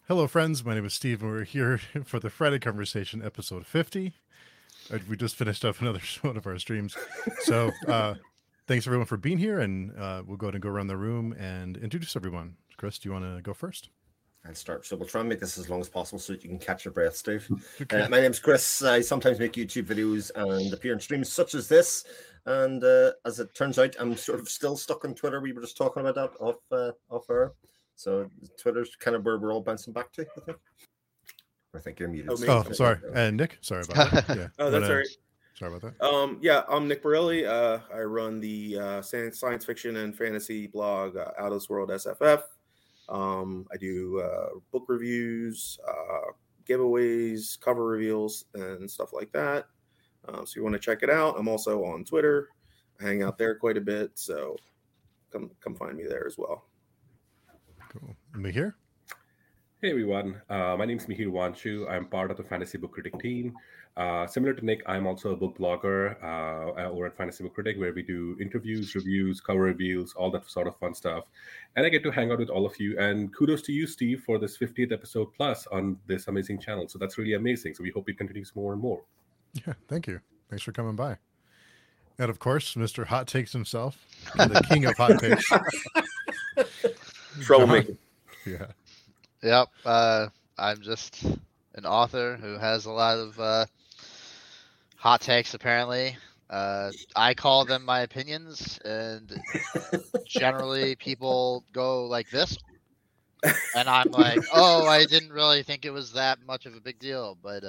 Hello, friends. My name is Steve, and we're here for the Friday Conversation, episode 50. We just finished up another one of our streams. So thanks, everyone, for being here, and we'll go ahead and go around the room and introduce everyone. Chris, do you want to go first? I'll start. So we'll try and make this as long as possible so that you can catch your breath, Steve. Okay. My name's Chris. I sometimes make YouTube videos and appear in streams such as this. And as it turns out, I'm sort of still stuck on Twitter. We were just talking about that off air. So Twitter's kind of where we're all bouncing back to, I think. I think you're muted. Oh, sorry. Nick, sorry about that. Yeah. Oh, that's all right. Sorry about that. Yeah, I'm Nick Borelli. I run the science fiction and fantasy blog Out of This World SFF. I do book reviews, giveaways, cover reveals, and stuff like that. So you want to check it out. I'm also on Twitter. I hang out there quite a bit, so come find me there as well. Cool. Mihir? Hey everyone, my name is Mihir Wanchu. I'm part of the Fantasy Book Critic team. Similar to Nick, I'm also a book blogger over at Fantasy Book Critic, where we do interviews, reviews, cover reviews, all that sort of fun stuff. And I get to hang out with all of you. And kudos to you, Steve, for this 50th episode plus on this amazing channel. So that's really amazing. So we hope it continues more and more. Yeah, thank you. Thanks for coming by. And of course, Mr. Hot Takes himself, the king of hot takes. Troublemaker. Yeah. Yep. I'm just an author who has a lot of hot takes, apparently. I call them my opinions, and generally people go like this. And I'm like, oh, I didn't really think it was that much of a big deal. But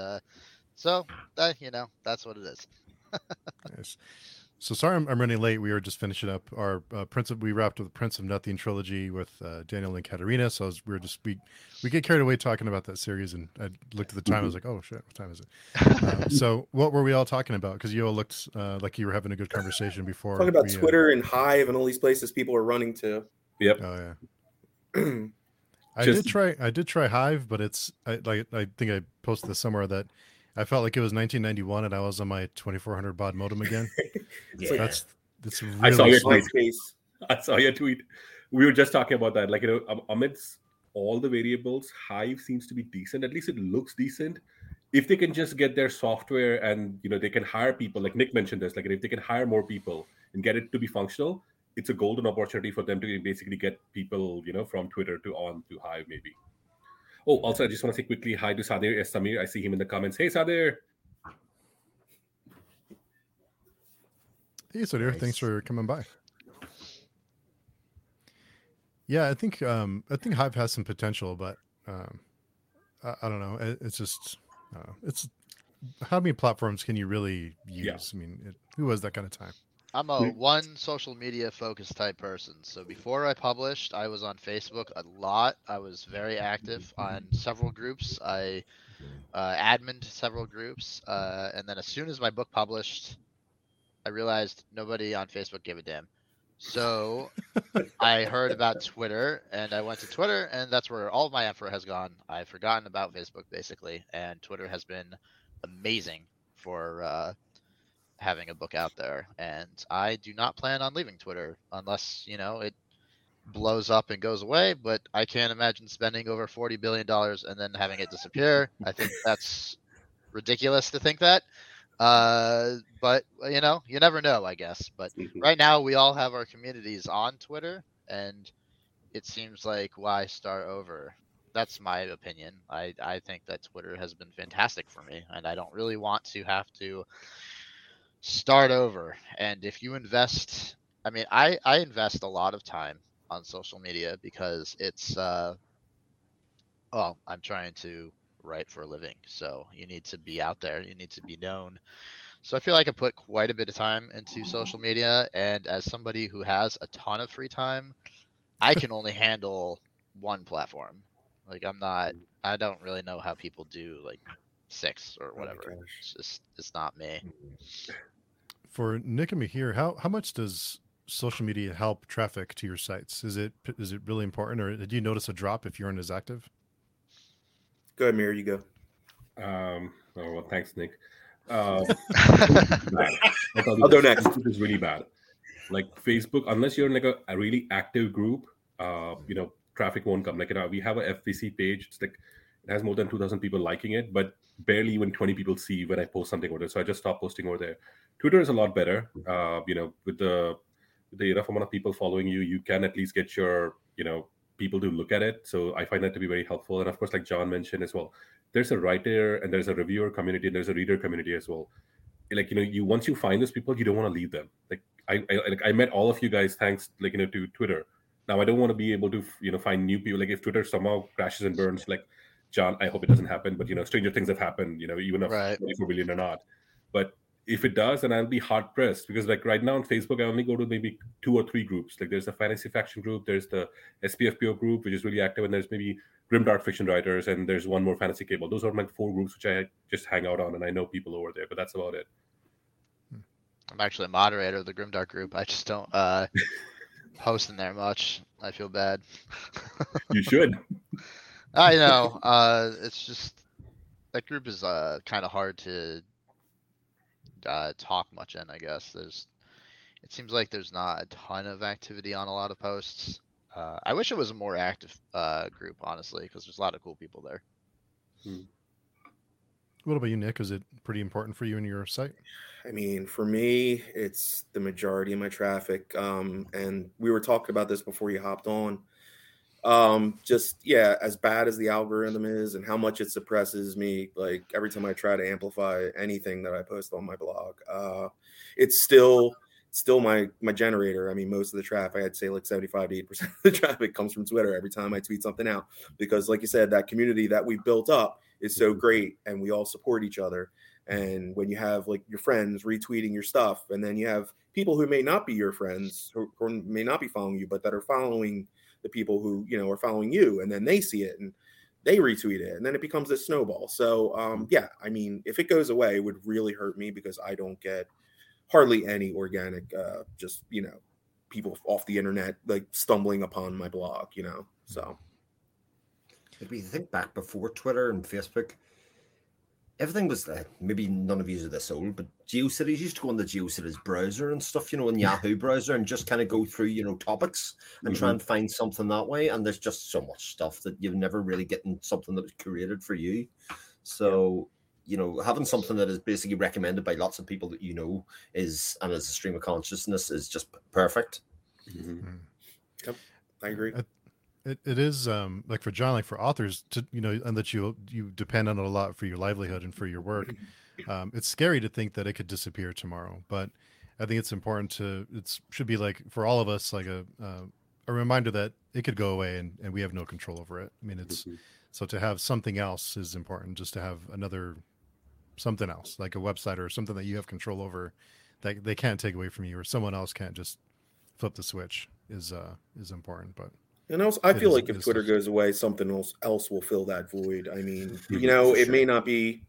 that's what it is. Nice. So sorry I'm running late. We were just finishing up our we wrapped up the Prince of Nothing trilogy with Daniel and Katerina. So we get carried away talking about that series, and I looked at the time. I was like, oh shit, what time is it? So what were we all talking about? Because you all looked like you were having a good conversation before. Talking about Twitter and Hive and all these places people are running to. Yep. Oh yeah. I did try Hive, but I think I posted this somewhere that I felt like it was 1991 and I was on my 2400 baud modem again. Yeah. That's really I saw your slow. tweet. I saw your tweet. We were just talking about that. Like, amidst all the variables, Hive seems to be decent. At least it looks decent. If they can just get their software and, they can hire people, like Nick mentioned this, like if they can hire more people and get it to be functional, it's a golden opportunity for them to basically get people, from Twitter to Hive maybe. Oh, also, I just want to say quickly hi to Sadir S. Samir. I see him in the comments. Hey, Sadir. Hey, Sadir. Nice. Thanks for coming by. Yeah, I think Hive has some potential, but I don't know. It's just it's how many platforms can you really use? Yeah. I mean, who has that kind of time? I'm a one social media focused type person. So before I published, I was on Facebook a lot. I was very active on several groups. I adminned several groups. And then as soon as my book published, I realized nobody on Facebook gave a damn. So I heard about Twitter and I went to Twitter, and that's where all of my effort has gone. I've forgotten about Facebook basically, and Twitter has been amazing for having a book out there, and I do not plan on leaving Twitter unless it blows up and goes away. But I can't imagine spending over $40 billion and then having it disappear. I think that's ridiculous to think that. But you never know, I guess. But right now we all have our communities on Twitter, and it seems like why start over? That's my opinion. I think that Twitter has been fantastic for me, and I don't really want to have to start over. And if you invest, I invest a lot of time on social media because it's I'm trying to write for a living, so you need to be out there, you need to be known. So I feel like I put quite a bit of time into social media, and as somebody who has a ton of free time, I can only handle one platform. Like I don't really know how people do like 6 or whatever. It's not me. For Nick and Mihir, how much does social media help traffic to your sites? Is it really important, or did you notice a drop if you aren't as active? Go ahead, Mir, you go. Well, thanks, Nick. I'll go next. Facebook is really bad. Like Facebook, unless you're in like a really active group, traffic won't come. Like, we have a FVC page. It's like it has more than 2,000 people liking it, but barely even 20 people see when I post something over there. So I just stopped posting over there. Twitter is a lot better. With the enough amount of people following you, you can at least get your people to look at it. So I find that to be very helpful. And of course, like John mentioned as well, there's a writer and there's a reviewer community and there's a reader community as well. Like, once you find those people, you don't want to leave them. Like I met all of you guys thanks to Twitter. Now I don't want to be able to find new people. Like if Twitter somehow crashes and burns, like John, I hope it doesn't happen, but stranger things have happened, even if 24 billion or not. But if it does, then I'll be hard pressed, because like right now on Facebook, I only go to maybe 2 or 3 groups. Like there's the Fantasy Faction group, there's the SPFPO group, which is really active, and there's maybe Grimdark Fiction Writers, and there's one more Fantasy Cable. Those are my 4 groups which I just hang out on, and I know people over there, but that's about it. I'm actually a moderator of the Grimdark group. I just don't post in there much. I feel bad. You should. I know. It's just that group is kind of hard to talk much in, I guess. It seems like there's not a ton of activity on a lot of posts. I wish it was a more active group, honestly, because there's a lot of cool people there. What about you, Nick? Is it pretty important for you and your site? I mean, for me, it's the majority of my traffic. And we were talking about this before you hopped on. As bad as the algorithm is and how much it suppresses me, like every time I try to amplify anything that I post on my blog, it's still my generator. I mean, most of the traffic, I'd say like 75 to 80% of the traffic comes from Twitter every time I tweet something out, because like you said, that community that we built up is so great and we all support each other. And when you have like your friends retweeting your stuff, and then you have people who may not be your friends or may not be following you, but that are following the people who, are following you, and then they see it and they retweet it, and then it becomes a snowball. So, I mean, if it goes away, it would really hurt me, because I don't get hardly any organic, people off the internet, like stumbling upon my blog, so. If we think back before Twitter and Facebook, everything was maybe none of you are this old, but GeoCities used to go on the GeoCities browser and stuff, in Yahoo browser, and just kind of go through, topics and try and find something that way. And there's just so much stuff that you've never really gotten something that was curated for you. So, having something that is basically recommended by lots of people that is a stream of consciousness is just perfect. Yep, I agree. It is like for John, like for authors to and that you depend on it a lot for your livelihood and for your work. It's scary to think that it could disappear tomorrow, but I think it's important it should be like for all of us, like a reminder that it could go away and we have no control over it. I mean, so to have something else is important, just to have something else, like a website or something that you have control over that they can't take away from you, or someone else can't just flip the switch is important. But and also, I feel like if Twitter goes away, something else will fill that void. I mean, it may not be,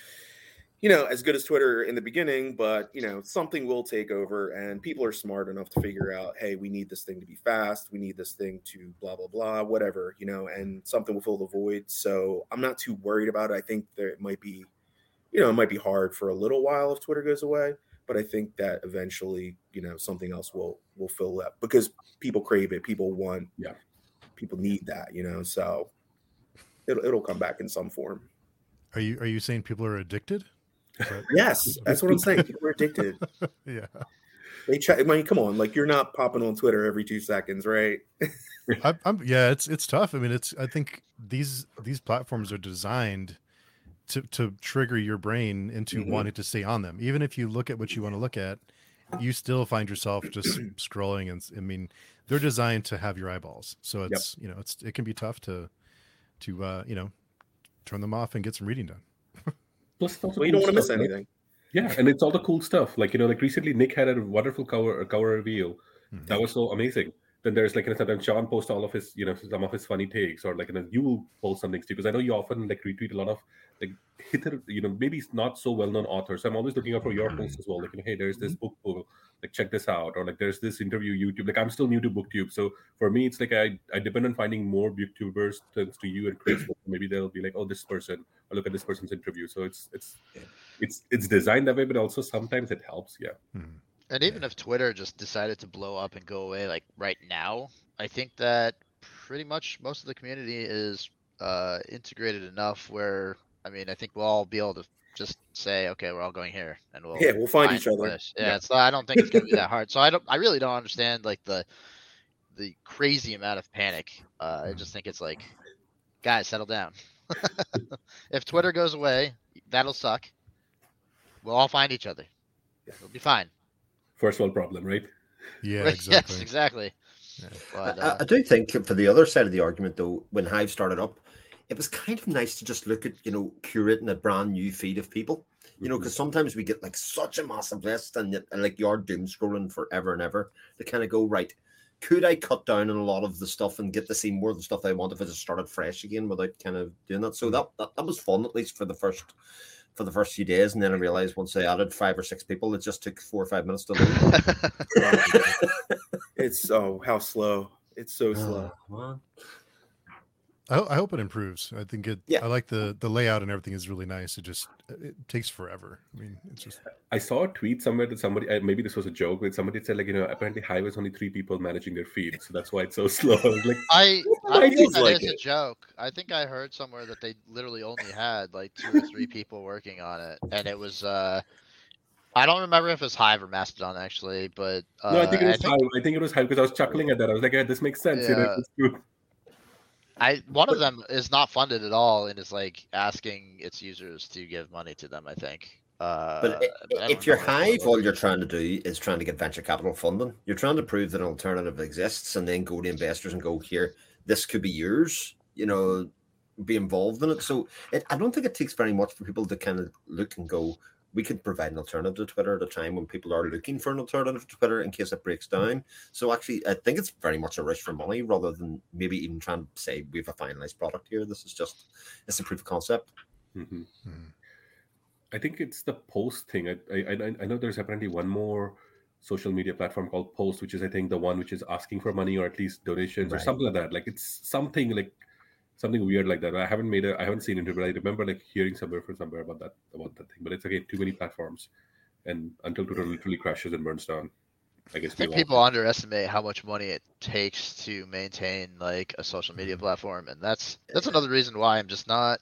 as good as Twitter in the beginning, but, something will take over, and people are smart enough to figure out, hey, we need this thing to be fast. We need this thing to blah, blah, blah, whatever, and something will fill the void. So I'm not too worried about it. I think that it might be, it might be hard for a little while if Twitter goes away, but I think that eventually, something else will fill that, because people crave it. People want, people need that, so it'll come back in some form. Are you saying people are addicted? Yes, that's what I'm saying. People are addicted. Yeah. They try. I mean, come on, like you're not popping on Twitter every 2 seconds, right? It's tough. I mean, I think these platforms are designed to trigger your brain into wanting to stay on them. Even if you look at what you want to look at, you still find yourself just scrolling. And I mean, they're designed to have your eyeballs. So it's, it can be tough to turn them off and get some reading done. Plus, you don't want to miss anything. Yeah, and it's all the cool stuff. Like, like recently Nick had a wonderful cover reveal. That was so amazing. Then there's like, sometimes John posts all of his, some of his funny takes, or like, you will post something too, because I know you often like retweet a lot of like hitter, maybe it's not so well-known authors. So I'm always looking out for your posts as well. Like, hey, there's this book, like check this out, or like there's this interview YouTube. Like I'm still new to BookTube, so for me it's like I depend on finding more BookTubers thanks to you and Chris. Maybe they'll be like, oh, this person, or look at this person's interview. So it's designed that way, but also sometimes it helps. And even if Twitter just decided to blow up and go away like right now, I think that pretty much most of the community is integrated enough where, I mean, I think we'll all be able to just say, okay, we're all going here, and we'll find each a other. place. Yeah, so I don't think it's going to be that hard. So I really don't understand like the crazy amount of panic. I just think it's like, guys, settle down. If Twitter goes away, that'll suck. We'll all find each other. It'll be fine. First world problem, right? Yeah, exactly. Yes, exactly. Yeah. But, I do think for the other side of the argument, though, when Hive started up, it was kind of nice to just look at, curating a brand new feed of people, because sometimes we get like such a massive list and like you're doom scrolling forever and ever to kind of go, right, could I cut down on a lot of the stuff and get to see more of the stuff I want if I just started fresh again without kind of doing that? So that was fun, at least for the first few days, and then I realized once I added 5 or 6 people, it just took 4 or 5 minutes to load. It's how slow. It's so slow. Man. I hope it improves. I think Yeah. I like the layout and everything is really nice. It takes forever. I mean, it's just. I saw a tweet somewhere that somebody, maybe this was a joke, but somebody said, like, apparently Hive has only 3 people managing their feed, so that's why it's so slow. I was like, I think feels that like is a it. joke. I think I heard somewhere that they literally only had like 2 or 3 people working on it, and it was I don't remember if it was Hive or Mastodon actually, but no, I think it was Hive. I think it was Hive because I was chuckling at that. I was like, yeah, this makes sense. Yeah. It's true. One of them is not funded at all and is like asking its users to give money to them, I think. But I if don't you're know. Hive, all you're trying to do is trying to get venture capital funding. You're trying to prove that an alternative exists and then go to investors and go, here, this could be yours, be involved in it. So I don't think it takes very much for people to kind of look and go, we could provide an alternative to Twitter at a time when people are looking for an alternative to Twitter in case it breaks down. So actually, I think it's very much a rush for money rather than maybe even trying to say we have a finalized product here. It's a proof of concept. Mm-hmm. I think it's the Post thing. I know there's apparently one more social media platform called Post, which is, I think, the one which is asking for money or at least donations or something like that. Like it's something weird like that. I haven't seen it, but I remember like hearing somewhere about that thing. But it's again too many platforms, and until Twitter literally crashes and burns down, I guess. I think people underestimate how much money it takes to maintain like a social media platform, and that's another reason why I'm just not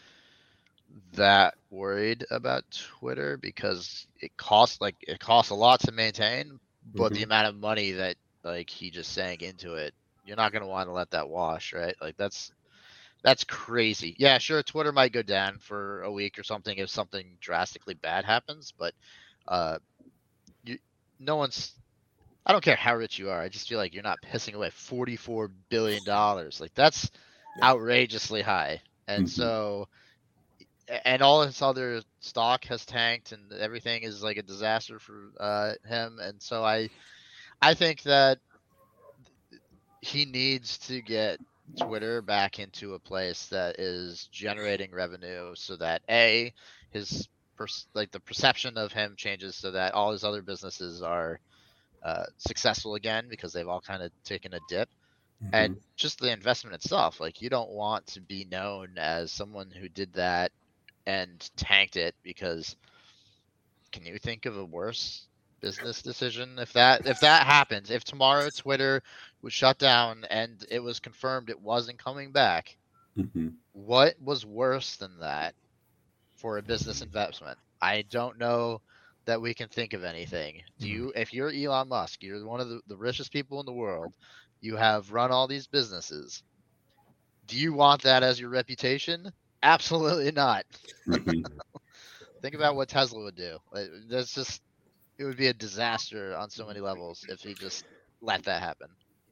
that worried about Twitter, because it costs a lot to maintain, but the amount of money that like he just sank into it, you're not going to want to let that wash, right? Like that's crazy. Yeah, sure, Twitter might go down for a week or something if something drastically bad happens, but I don't care how rich you are. I just feel like you're not pissing away $44 billion. Like that's outrageously high. And so, and all his other stock has tanked and everything is like a disaster for him. And so I think that he needs to get Twitter back into a place that is generating revenue so that his the perception of him changes so that all his other businesses are successful again, because they've all kind of taken a dip. And just the investment itself, like you don't want to be known as someone who did that and tanked it, because can you think of a worse business decision if that happens? If tomorrow Twitter was shut down and it was confirmed it wasn't coming back, what was worse than that for a business investment? I don't know that we can think of anything. If you're Elon Musk, you're one of the richest people in the world, you have run all these businesses, do you want that as your reputation? Absolutely not. Think about what Tesla would do. It would be a disaster on so many levels if he just let that happen.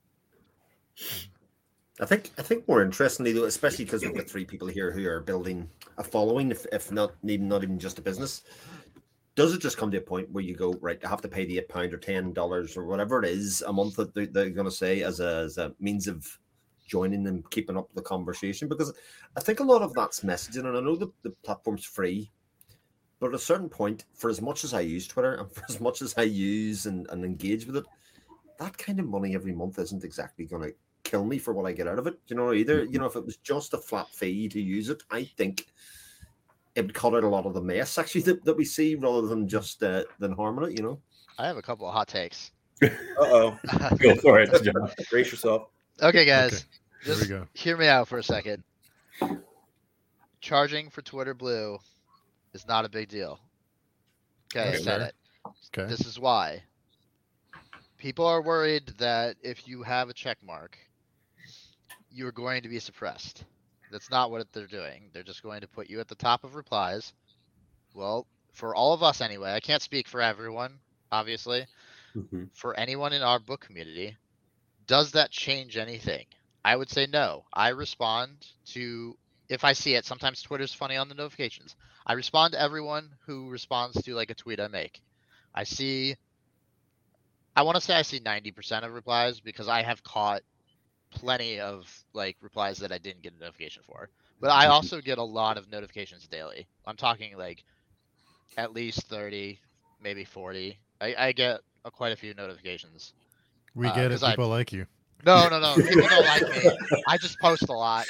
I think more interestingly though, especially because we've got 3 people here who are building a following, if not even just a business, does it just come to a point where you go, right, I have to pay the £8 or $10 or whatever it is a month that they're going to say as a means of joining and keeping up the conversation? Because I think a lot of that's messaging, and I know the platform's free, but at a certain point, for as much as I use Twitter and for as much as I use and engage with it, that kind of money every month isn't exactly going to kill me for what I get out of it. Either, if it was just a flat fee to use it, I think it would cut out a lot of the mess actually that we see rather than just than harming it, I have a couple of hot takes. Uh-oh. Go for it, John. Brace yourself. Okay, guys. Here we Just go. hear me out for a second. Charging for Twitter Blue is not a big deal. Okay, I That's said fair. it. Okay. This is why. People are worried that if you have a check mark, you're going to be suppressed. That's not what they're doing. They're just going to put you at the top of replies. Well, for all of us anyway, I can't speak for everyone, obviously. Mhm. For anyone in our book community, does that change anything? I would say no. I respond to, if I see it, sometimes Twitter's funny on the notifications. I respond to everyone who responds to like a tweet I make. I want to say I see 90% of replies because I have caught plenty of like replies that I didn't get a notification for. But I also get a lot of notifications daily. I'm talking like at least 30, maybe 40. I get quite a few notifications. We get it. 'cause I- People like you. No. People don't like me. I just post a lot.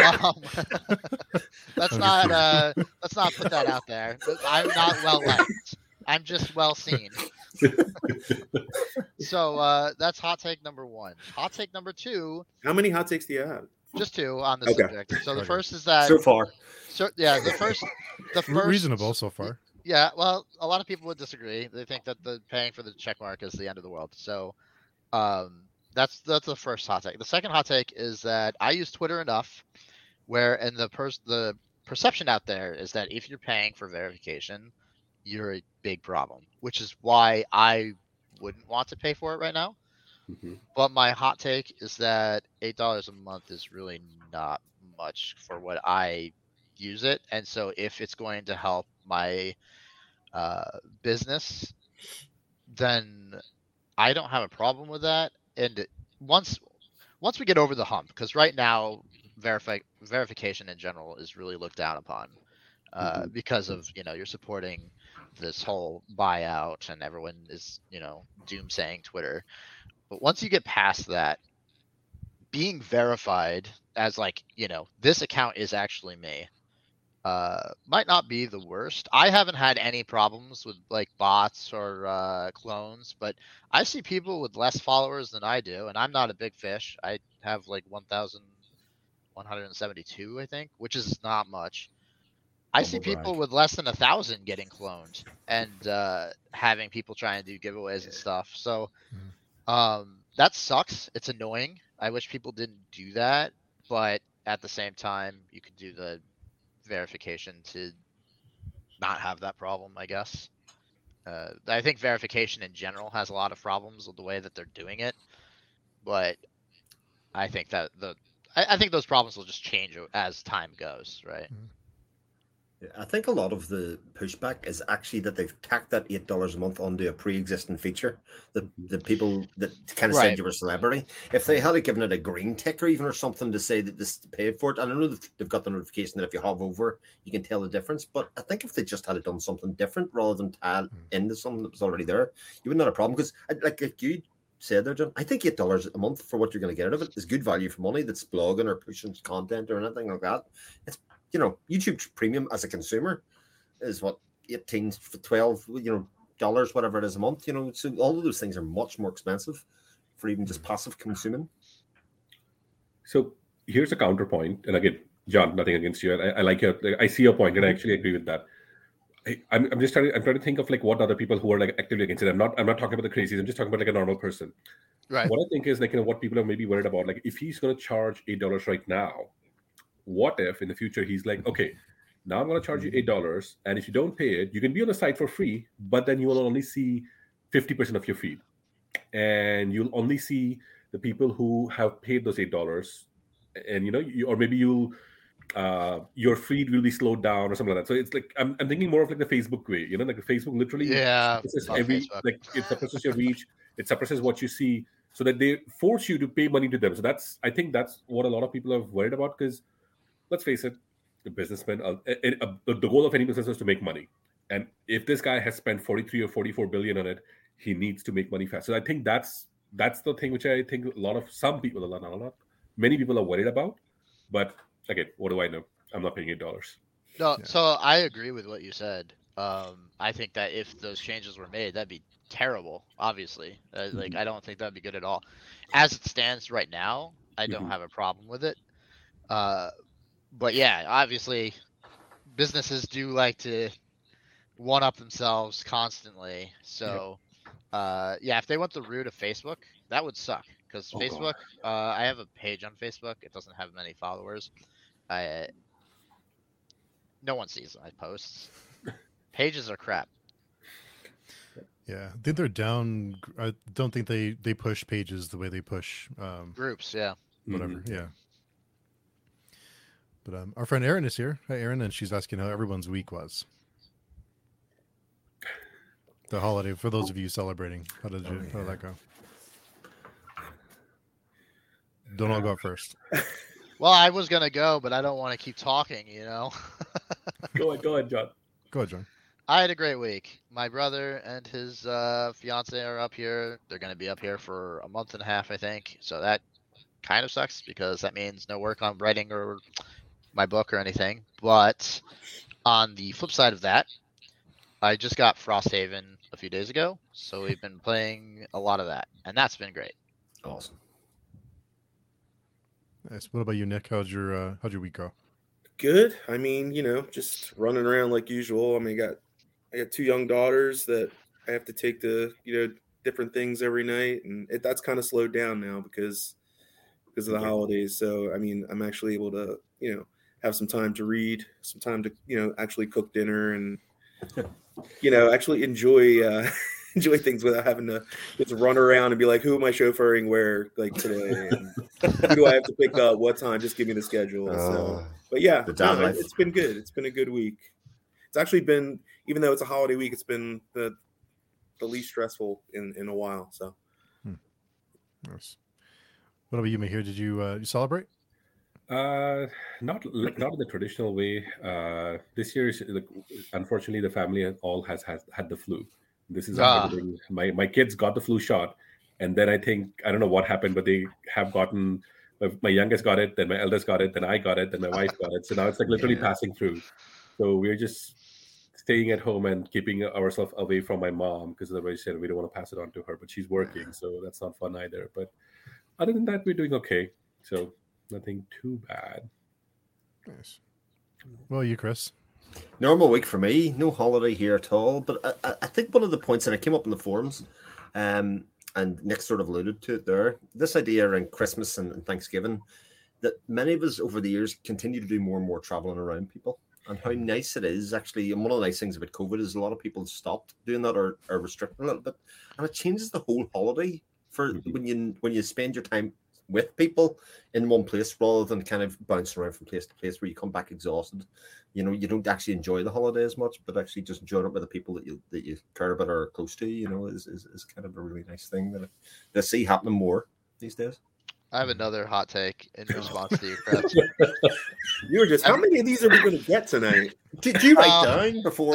Let's not put that out there. I'm not well liked. I'm just well seen. So that's hot take number 1. Hot take number 2, How many hot takes do you have? just 2 on the Okay. subject. So the Okay. first is that So far, the first Reasonable so far. Yeah, well, a lot of people would disagree. They think that the paying for the check mark is the end of the world. So that's the first hot take. The second hot take is that I use Twitter enough and the perception out there is that if you're paying for verification, you're a big problem, which is why I wouldn't want to pay for it right now. Mhm. But my hot take is that $8 a month is really not much for what I use it. And so if it's going to help my business, then I don't have a problem with that. And once we get over the hump, because right now verification in general is really looked down upon because of you're supporting this whole buyout and everyone is doomsaying Twitter. But once you get past that, being verified as like this account is actually me might not be the worst. I haven't had any problems with like bots or clones, but I see people with less followers than I do, and I'm not a big fish. I have like 1,172, I think, which is not much. I see Humble people brag. with less than 1,000 getting cloned and having people try and do giveaways and stuff. So that sucks. It's annoying. I wish people didn't do that, but at the same time, you could do the verification to not have that problem, I guess. I think verification in general has a lot of problems with the way that they're doing it, but I think that I think those problems will just change as time goes, right? I think a lot of the pushback is actually that they've tacked that $8 a month onto a pre-existing feature. The people that kind of Right. said you were a celebrity, if they had given it a green tick or even or something to say that this paid for it, and I know they've got the notification that if you hover over, you can tell the difference. But I think if they just had done something different rather than tie it into something that was already there, you wouldn't have a problem. Because like you said there, John, I think $8 a month for what you're going to get out of it is good value for money. That's blogging or pushing content or anything like that. It's YouTube Premium as a consumer is what 18 for 12, dollars, whatever it is a month. So all of those things are much more expensive for even just passive consuming. So here's a counterpoint, and again, John, nothing against you. I like I see your point, and I actually agree with that. I'm trying to think of like what other people who are like actively against it. I'm not talking about the crazies. I'm just talking about like a normal person. Right. What I think is like what people are maybe worried about, like if he's going to charge $8 right now, what if in the future he's like, okay, now I'm going to charge you $8, and if you don't pay it, you can be on the site for free, but then you will only see 50% of your feed, and you'll only see the people who have paid those $8, and or maybe you'll your feed will be slowed down or something like that. So it's like I'm thinking more of like the Facebook way, like the Facebook literally suppresses love Facebook. like it suppresses your reach, it suppresses what you see, so that they force you to pay money to them. So I think that's what a lot of people are worried about, because let's face it, the businessman, the goal of any business is to make money. And if this guy has spent 43 or 44 billion on it, he needs to make money fast. So I think that's the thing which I think many people are worried about. But again, what do I know? I'm not paying $8. No, Yeah. so I agree with what you said. I think that if those changes were made, that'd be terrible, obviously. Like, I don't think that'd be good at all. As it stands right now, I don't Mhm. have a problem with it. But yeah, obviously, businesses do like to one up themselves constantly. So, yeah, if they went the route of Facebook, that would suck because Oh God. Facebook. I have a page on Facebook. It doesn't have many followers. No one sees my posts. Pages are crap. Yeah, I think they're down. I don't think they push pages the way they push Groups, yeah. whatever. Mhm. Yeah. But our friend Erin is here. Hi, Erin, and she's asking how everyone's week was. The holiday for those of you celebrating. How did that go? Don't all go first. Well, I was gonna go, but I don't want to keep talking. Go ahead, John. Go ahead, John. I had a great week. My brother and his fiance are up here. They're going to be up here for a month and a half, I think. So that kind of sucks because that means no work on writing or my book or anything. But on the flip side of that, I just got Frosthaven a few days ago. So we've been playing a lot of that, and that's been great. Awesome. Nice. What about you, Nick? How'd your week go? Good. I mean, just running around like usual. I mean, I got 2 young daughters that I have to take to, different things every night, and that's kind of slowed down now because of the holidays. So, I mean, I'm actually able to, have some time to read, some time to, actually cook dinner and, actually enjoy enjoy things without having to just run around and be like, who am I chauffeuring where, like, today? And who do I have to pick up? What time? Just give me the schedule. So, but yeah, the dad life. It's been good. It's been a good week. It's actually been, even though it's a holiday week, it's been the least stressful in a while. So, Nice. What about you, Mahir? Did you celebrate? Not in the traditional way. This year, unfortunately, the family has had the flu. This is everything. My kids got the flu shot, and then I don't know what happened, but they have gotten. My youngest got it, then my eldest got it, then I got it, then my wife got it. So now it's like literally passing through. So we're just staying at home and keeping ourselves away from my mom because otherwise we don't want to pass it on to her. But she's working, so that's not fun either. But other than that, we're doing okay. So nothing too bad. Nice. Well, you, Chris? Normal week for me. No holiday here at all. But I think one of the points that I came up in the forums, and Nick sort of alluded to it there, this idea around Christmas and Thanksgiving, that many of us over the years continue to do more and more traveling around people. And how nice it is, actually. And one of the nice things about COVID is a lot of people stopped doing that or restricting a little bit. And it changes the whole holiday for when you spend your time with people in one place rather than kind of bouncing around from place to place where you come back exhausted. You don't actually enjoy the holiday as much, but actually just enjoying it with the people that you care about or are close to, is kind of a really nice thing that I see happening more these days. I have another hot take in response to you, Chris. You were just, how many of these are we going to get tonight? Did you write down before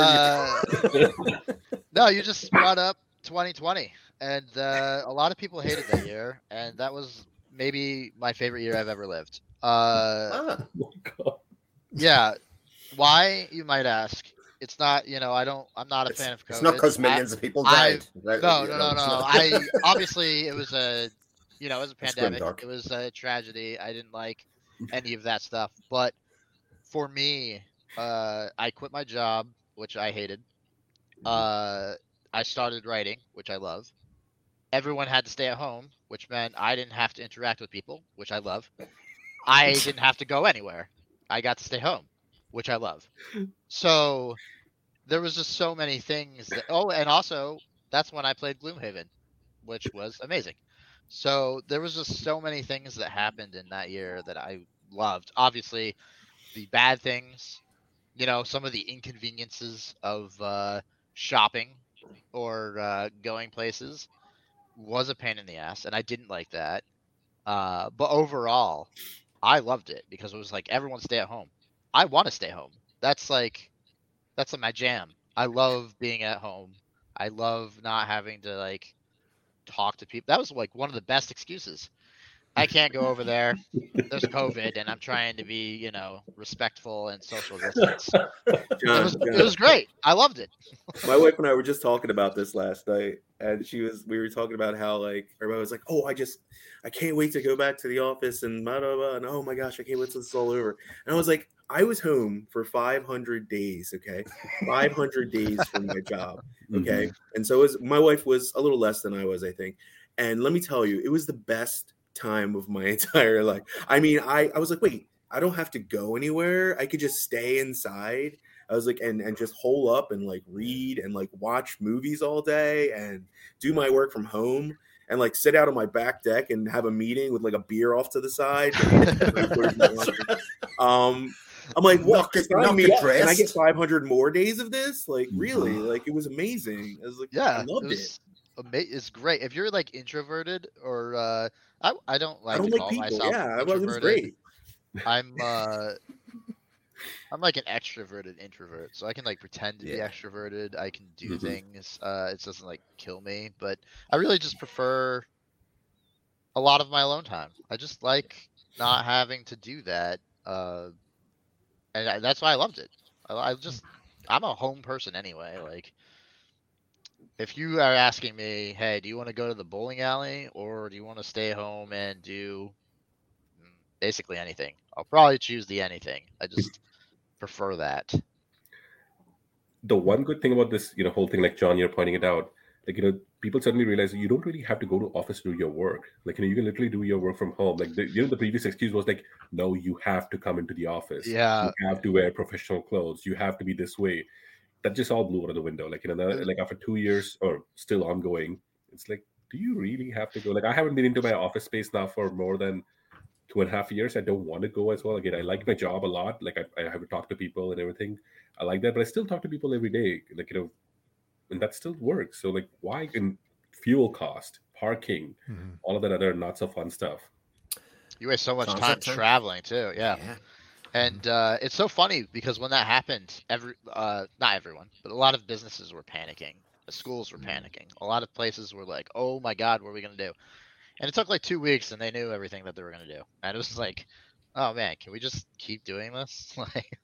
No, you just brought up 2020, and a lot of people hated that year, and that was maybe my favorite year I've ever lived. Oh God. Yeah. Why, you might ask? It's not, I'm not a fan of COVID. It's not because millions of people died. No. I obviously it was a pandemic. It was a tragedy. I didn't like any of that stuff. But for me, I quit my job, which I hated. I started writing, which I love. Everyone had to stay at home, which meant I didn't have to interact with people, which I love. I didn't have to go anywhere. I got to stay home, which I love. So there was just so many things and also that's when I played Gloomhaven, which was amazing. So there was just so many things that happened in that year that I loved. Obviously, the bad things, some of the inconveniences of shopping or going places was a pain in the ass, and I didn't like that. But overall, I loved it because it was like everyone stay at home. I want to stay home. That's my jam. I love being at home. I love not having to talk to people. That was one of the best excuses. I can't go over there. There's COVID, and I'm trying to be, respectful and social distance. It was great. I loved it. My wife and I were just talking about this last night, and we were talking about how like everybody was like, "Oh, I can't wait to go back to the office," and blah, blah, blah, and oh my gosh, I can't wait till it's all over. And I was like, I was home for 500 days, okay, 500 days from my job, okay, and so my wife was a little less than I was, I think, and let me tell you, it was the best time of my entire life. I mean, I was like, wait, I don't have to go anywhere. I could just stay inside. I was like, and just hole up and like read and like watch movies all day and do my work from home and like sit out on my back deck and have a meeting with like a beer off to the side. I'm like, what? And I get 500 more days of this? Like, really? Like, it was amazing. I was like, yeah, I loved it. It's great. If you're like introverted or I don't like to call people. myself it was great. I'm like an extroverted introvert, so I can like pretend to be extroverted. I can do things. It doesn't like kill me, but I really just prefer a lot of my alone time. I just like not having to do that, and that's why I loved it. I'm a home person anyway. Like, if you are asking me, hey, do you want to go to the bowling alley or do you want to stay home and do basically anything? I'll probably choose the anything. I just prefer that. The one good thing about this, whole thing, like John, you're pointing it out, like, people suddenly realize you don't really have to go to office to do your work. Like, you can literally do your work from home. Like, the previous excuse was like, no, you have to come into the office. Yeah. You have to wear professional clothes. You have to be this way. That just all blew out of the window. Like, like after 2 years or still ongoing, it's like, do you really have to go? Like, I haven't been into my office space now for more than 2.5 years. I don't want to go as well. Again, I like my job a lot. Like, I have to talk to people and everything. I like that, but I still talk to people every day. Like, and that still works. So, like, why? In fuel cost, parking, all of that other not so fun stuff. You waste so much time traveling too. Yeah. And it's so funny because when that happened, not everyone, but a lot of businesses were panicking. The schools were panicking. A lot of places were like, "Oh my God, what are we gonna do?" And it took like 2 weeks, and they knew everything that they were gonna do. And it was like, "Oh man, can we just keep doing this?" Like,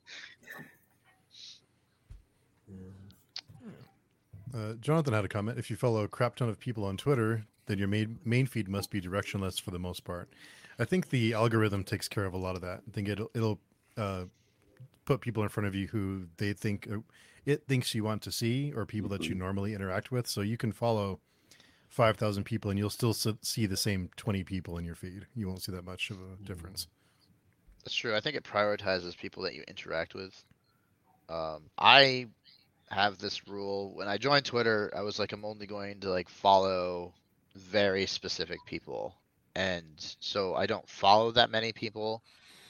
Jonathan had a comment. If you follow a crap ton of people on Twitter, then your main feed must be directionless for the most part. I think the algorithm takes care of a lot of that. I think it'll put people in front of you who they think it thinks you want to see, or people that you normally interact with. So you can follow 5,000 people and you'll still see the same 20 people in your feed. You won't see that much of a difference. That's true. I think it prioritizes people that you interact with. I have this rule. When I joined Twitter, I was like, I'm only going to like follow very specific people. And so I don't follow that many people.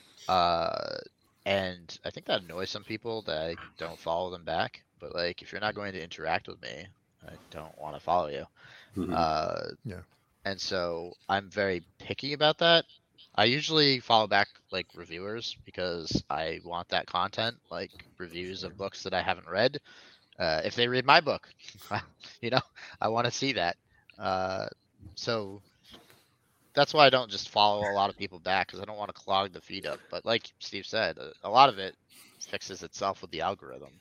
And I think that annoys some people that I don't follow them back. But like, if you're not going to interact with me, I don't want to follow you. Yeah. And so I'm very picky about that. I usually follow back like reviewers because I want that content, like reviews of books that I haven't read. If they read my book, I want to see that. So that's why I don't just follow a lot of people back, because I don't want to clog the feed up. But like Steve said, a lot of it fixes itself with the algorithm.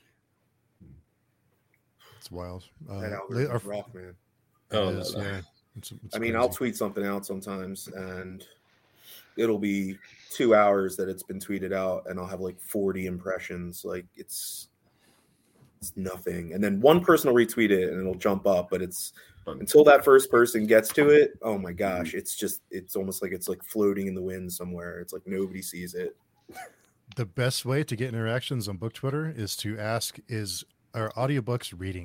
It's wild. That algorithm's rough, man. Yeah. It's I mean, I'll tweet something out sometimes, and it'll be 2 hours that it's been tweeted out, and I'll have like 40 impressions. Like it's nothing. And then one person will retweet it, and it'll jump up, but it's until that first person gets to it. Oh my gosh, it's almost like it's like floating in the wind somewhere. It's like nobody sees it. The best way to get interactions on Book Twitter is to ask, are audiobooks reading?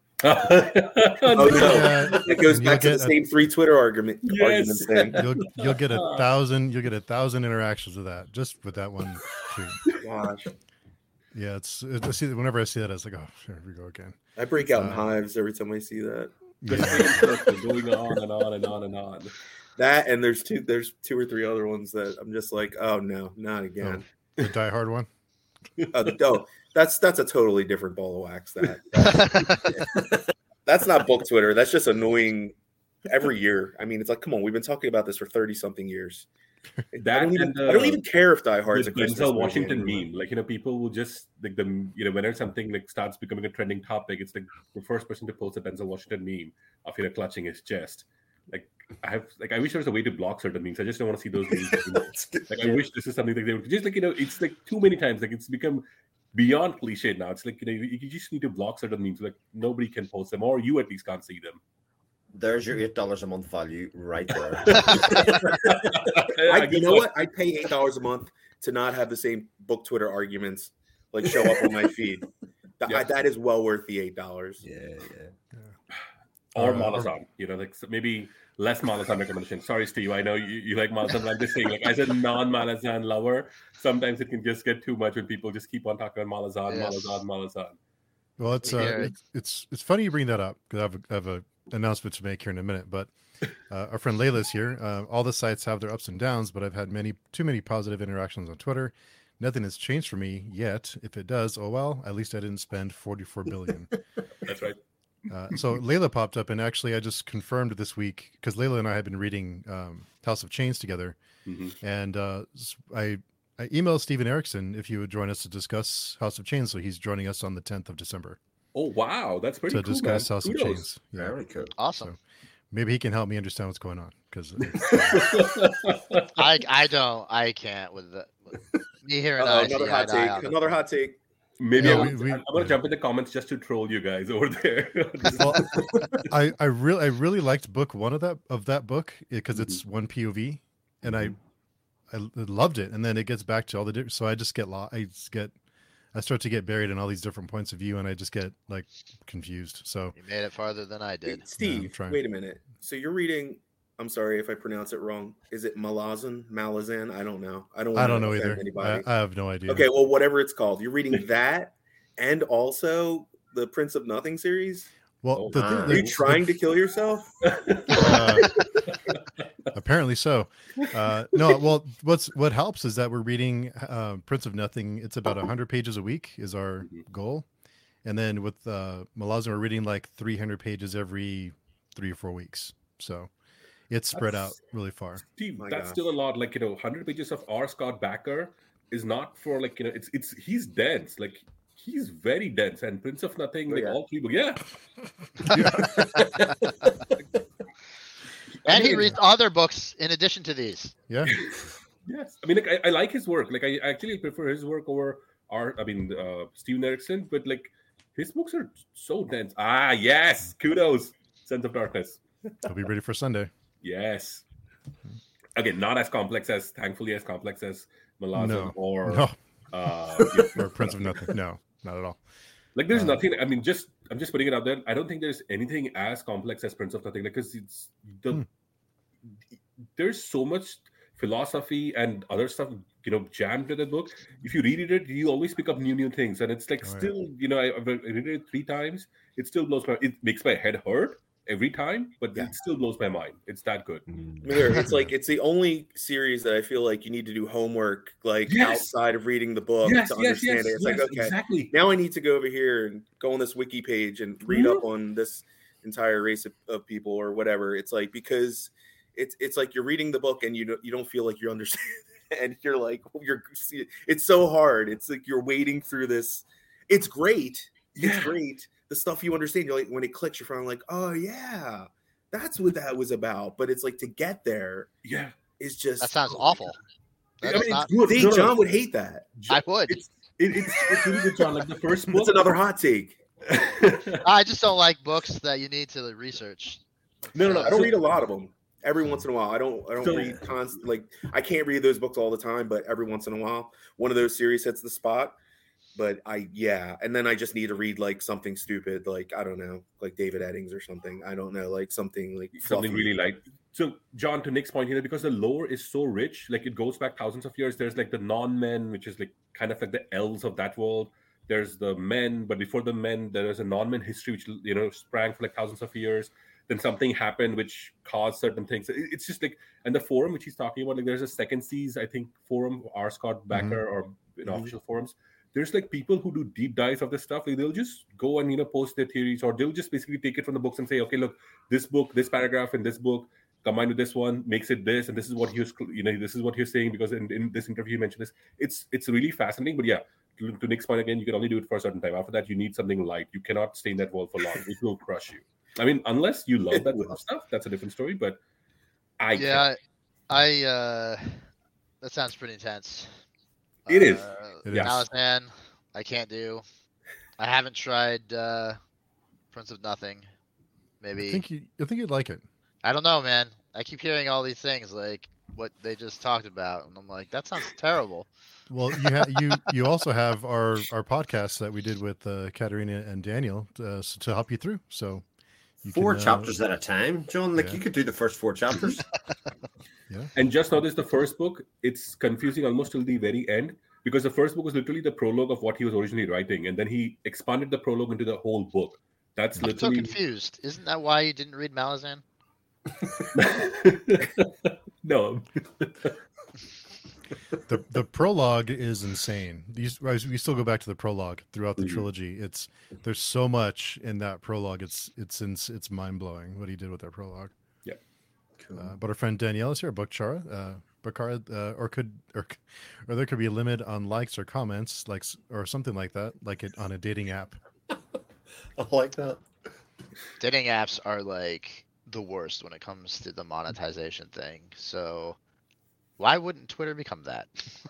It goes back to the same 3 Twitter arguments thing. You'll get 1,000. You'll get 1,000 interactions with that, just with that one tweet. Gosh. Yeah, whenever I see that, I was like, oh, here we go again. I break out in hives every time I see that. Yeah. Going on and on and on and on. That, and there's 2 or 3 other ones that I'm just like, oh no, not again. The Die Hard one. That's a totally different ball of wax. That's not Book Twitter. That's just annoying every year. I mean, it's like, come on, we've been talking about this for 30-something years. That I don't even care if Die Hard's a the Christmas Denzel movie Washington anymore. meme, like, you know, people will just like the, you know, whenever something like starts becoming a trending topic, it's like the first person to post a Denzel Washington meme of, you know, clutching his chest. Like, I wish there was a way to block certain memes. I just don't want to see those memes anymore. Like, I wish this is something that they would just, like, you know, it's like too many times, like, it's become beyond cliche now. It's like, you know, you just need to block certain memes. Like, nobody can post them, or you at least can't see them. There's your $8 a month value right there. You know what? I'd pay $8 a month to not have the same book Twitter arguments like show up on my feed. That is well worth the $8. Yeah. Or Malazan, you know, like, so maybe less Malazan recommendation. Sorry, Steve, I know you like Malazan, but I'm just saying, like, as a non-Malazan lover, sometimes it can just get too much when people just keep on talking about Malazan, Yes. Malazan. Well, it's funny you bring that up, because I have a announcement to make here in a minute. But our friend Layla's here. All the sites have their ups and downs, but I've had too many positive interactions on Twitter. Nothing has changed for me yet. If it does, oh well. At least I didn't spend $44 billion. That's right. So Layla popped up, and actually I just confirmed this week, because Layla and I have been reading House of Chains together, and I emailed Steven Erickson if he would join us to discuss House of Chains. So he's joining us on the 10th of December. Oh, wow. That's pretty to cool, discuss man. House of Chains. Yeah. Very cool. Awesome. So maybe he can help me understand what's going on, because I can't with me hearing Another hot take. Another hot take. Maybe Yeah, I'm going to jump in the comments just to troll you guys over there. Well, I really liked book one of that book, because it's one POV, and I loved it. And then it gets back to all the different. So I just get lost. I start to get buried in all these different points of view, and I just get like confused. So You made it farther than I did. Steve, I'm trying. wait a minute. So you're reading. I'm sorry if I pronounce it wrong. Is it Malazan? I don't know. I don't know either. Anybody. I have no idea. Okay, well, whatever it's called, you're reading that, and also the Prince of Nothing series. Well, Are you trying to kill yourself? Apparently so. No, well, what helps is that we're reading Prince of Nothing. It's about 100 pages a week is our goal, and then with Malazan, we're reading like 300 pages every 3 or 4 weeks. So it's spread out really far. Steve, that's still a lot. Like, you know, 100 pages of R. Scott Bakker is not for, like, you know, he's dense. Like, he's very dense. And Prince of Nothing, all 3 books. Yeah. And he reads other books in addition to these. Yeah. Yes. I mean, like, I like his work. Like, I actually prefer his work over Steven Erickson, but like, his books are so dense. Ah, yes. Kudos. Sense of Darkness. I'll be ready for Sunday. Yes. Again, not as complex as Malazan or Prince of Nothing. No, not at all. Like, there's nothing. I mean, I'm just putting it out there. I don't think there's anything as complex as Prince of Nothing, because there's so much philosophy and other stuff, you know, jammed in the book. If you read it, you always pick up new things, and it's like you know, I've read it 3 times. It still blows it makes my head hurt every time, but it still blows my mind. It's that good. It's like it's the only series that I feel like you need to do homework outside of reading the book to understand it. It's like, okay, exactly. Now I need to go over here and go on this wiki page and read up on this entire race of people or whatever. It's like, because it's like you're reading the book and you don't feel like you understand, and you're like, it's so hard. It's like you're wading through this. It's great. It's great. The stuff you understand, you're like, when it clicks, you're finally like, oh yeah, that's what that was about. But it's like, to get there, it's just that sounds awful. John would hate that. I would. It's really good, John. Like, the first book. It's another hot take. I just don't like books that you need to research. No. I don't read a lot of them. Every once in a while, I don't read constant. Like, I can't read those books all the time, but every once in a while, one of those series hits the spot. But and then I just need to read like something stupid, like, I don't know, like David Eddings or something. I don't know, like something really light. So, John, to Nick's point here, because the lore is so rich, like, it goes back thousands of years. There's like the non-men, which is like kind of like the elves of that world. There's the men, but before the men, there is a non-men history which, you know, sprang for like thousands of years. Then something happened which caused certain things. It's just like, and the forum which he's talking about, like, there's a Second Seas, I think, forum, R. Scott Bakker, or, you know, official forums. there's like people who do deep dives of this stuff. Like, they'll just go and post their theories, or they'll just basically take it from the books and say, okay, look, this book, this paragraph in this book combined with this one makes it this, and this is what he's this is what you're saying because in this interview you mentioned this. It's really fascinating. But yeah, to Nick's point again, you can only do it for a certain time. After that, you need something light. You cannot stay in that world for long. It will crush you. I mean, unless you love that sort of stuff, that's a different story. But I that sounds pretty intense. It is. It is. Malazan, I can't do. I haven't tried Prince of Nothing. Maybe I think you'd like it. I don't know, man. I keep hearing all these things like what they just talked about, and I'm like, that sounds terrible. Well, you also have our podcast that we did with Katerina and Daniel to help you through. So you 4 can, chapters at a time, John. Like yeah. you could do the first 4 chapters. Yeah. And just notice the first book, it's confusing almost till the very end, because the first book was literally the prologue of what he was originally writing, and then he expanded the prologue into the whole book. That's I'm so literally confused. Isn't that why you didn't read Malazan? No. The prologue is insane. We still go back to the prologue throughout the trilogy. There's so much in that prologue. It's mind blowing what he did with that prologue. Yeah. Cool. But our friend Danielle is here, Bakara, or there could be a limit on likes or comments, or something like that, like it on a dating app. I like that. Dating apps are like the worst when it comes to the monetization thing. So why wouldn't Twitter become that?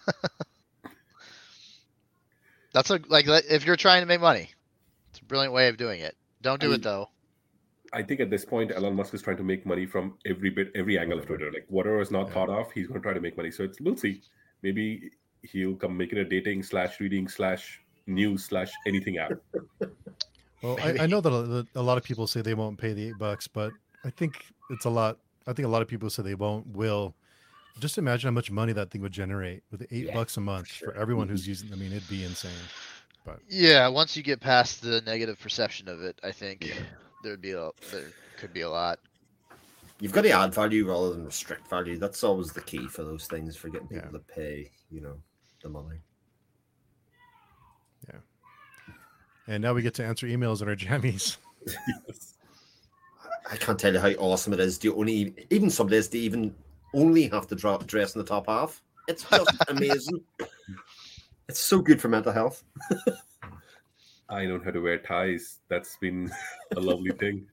That's like if you're trying to make money, it's a brilliant way of doing it. Don't do it though. I think at this point, Elon Musk is trying to make money from every angle of Twitter. Like whatever is not thought of, he's going to try to make money. So we'll see. Maybe he'll come make it a dating / reading / news / anything app. Well, I know that a lot of people say they won't pay the $8, but I think it's a lot. I think a lot of people say they will. Just imagine how much money that thing would generate with $8 a month for everyone who's using. I mean, it'd be insane. But yeah, once you get past the negative perception of it, I think there could be a lot. You've got to add value rather than restrict value. That's always the key for those things, for getting people to pay, the money. Yeah. And now we get to answer emails in our jammies. I can't tell you how awesome it is. Even some days, do you even only have to dress in the top half? It's just amazing. It's so good for mental health. I don't have to wear ties. That's been a lovely thing.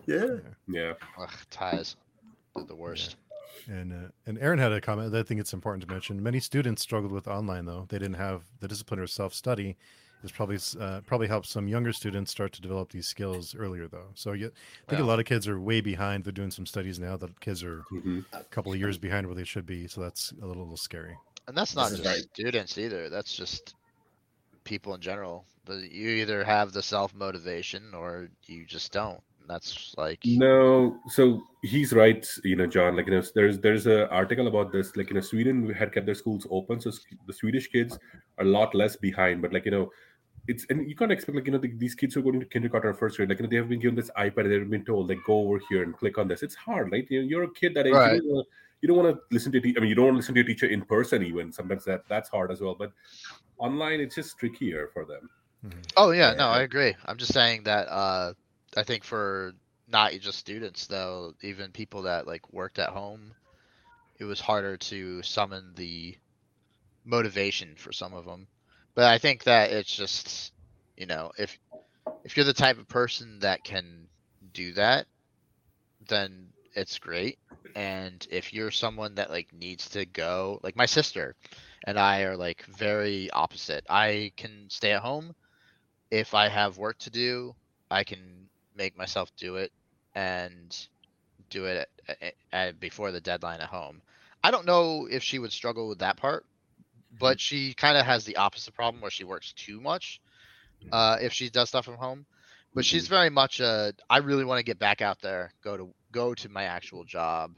Yeah. Ugh, ties. They're the worst. And Aaron had a comment that I think it's important to mention. Many students struggled with online, though. They didn't have the discipline or self-study. It's probably helped some younger students start to develop these skills earlier, though. So I think a lot of kids are way behind. They're doing some studies now that kids are a couple of years behind where they should be. So that's a little scary. And that's not just students either. That's just people in general. You either have the self-motivation or you just don't. That's like no. So he's right, John. Like there's an article about this. Like Sweden had kept their schools open, so the Swedish kids are a lot less behind. But it's and you can't expect these kids who are going to kindergarten or first grade. They have been given this iPad. They've been told go over here and click on this. It's hard, right? You're a kid that age. Right. You don't want to listen to you don't want to listen to your teacher in person. Even sometimes that's hard as well. But online, it's just trickier for them. Mm-hmm. Oh yeah, no, I agree. I'm just saying that I think for not just students though, even people that worked at home, it was harder to summon the motivation for some of them. But I think that it's just, if you're the type of person that can do that, then it's great. And if you're someone that needs to go, like my sister and I are very opposite. I can stay at home. If I have work to do, I can make myself do it and do it before the deadline at home. I don't know if she would struggle with that part, but she kind of has the opposite problem where she works too much if she does stuff from home. But she's very much I really want to get back out there, go to my actual job,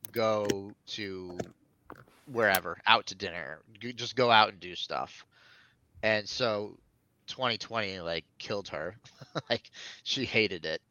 go to wherever, out to dinner, just go out and do stuff. And so 2020 killed her. She hated it.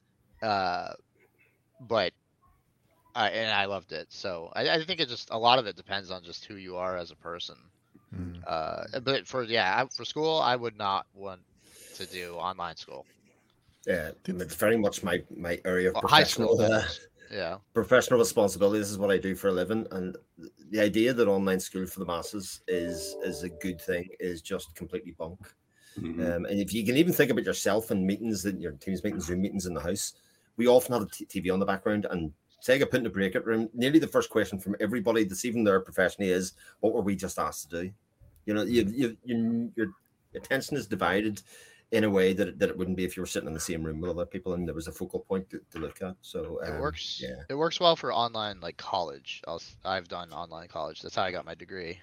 But I loved it. So I think it just a lot of it depends on just who you are as a person. But for school, I would not want to do online school. Yeah, it's very much my area of High school. professional Yeah. professional responsibility. This is what I do for a living, and the idea that online school for the masses is a good thing is just completely bunk. And if you can even think about yourself in meetings, that your Teams meetings, Zoom meetings in the house, we often have a TV on the background, and say I get put in the breakout room, nearly the first question from everybody that's even there professionally is, "What were we just asked to do?" You know, your attention is divided in a way that it wouldn't be if you were sitting in the same room with other people and there was a focal point to look at. So It works. Yeah, It works well for online, like college. I've done online college. That's how I got my degree.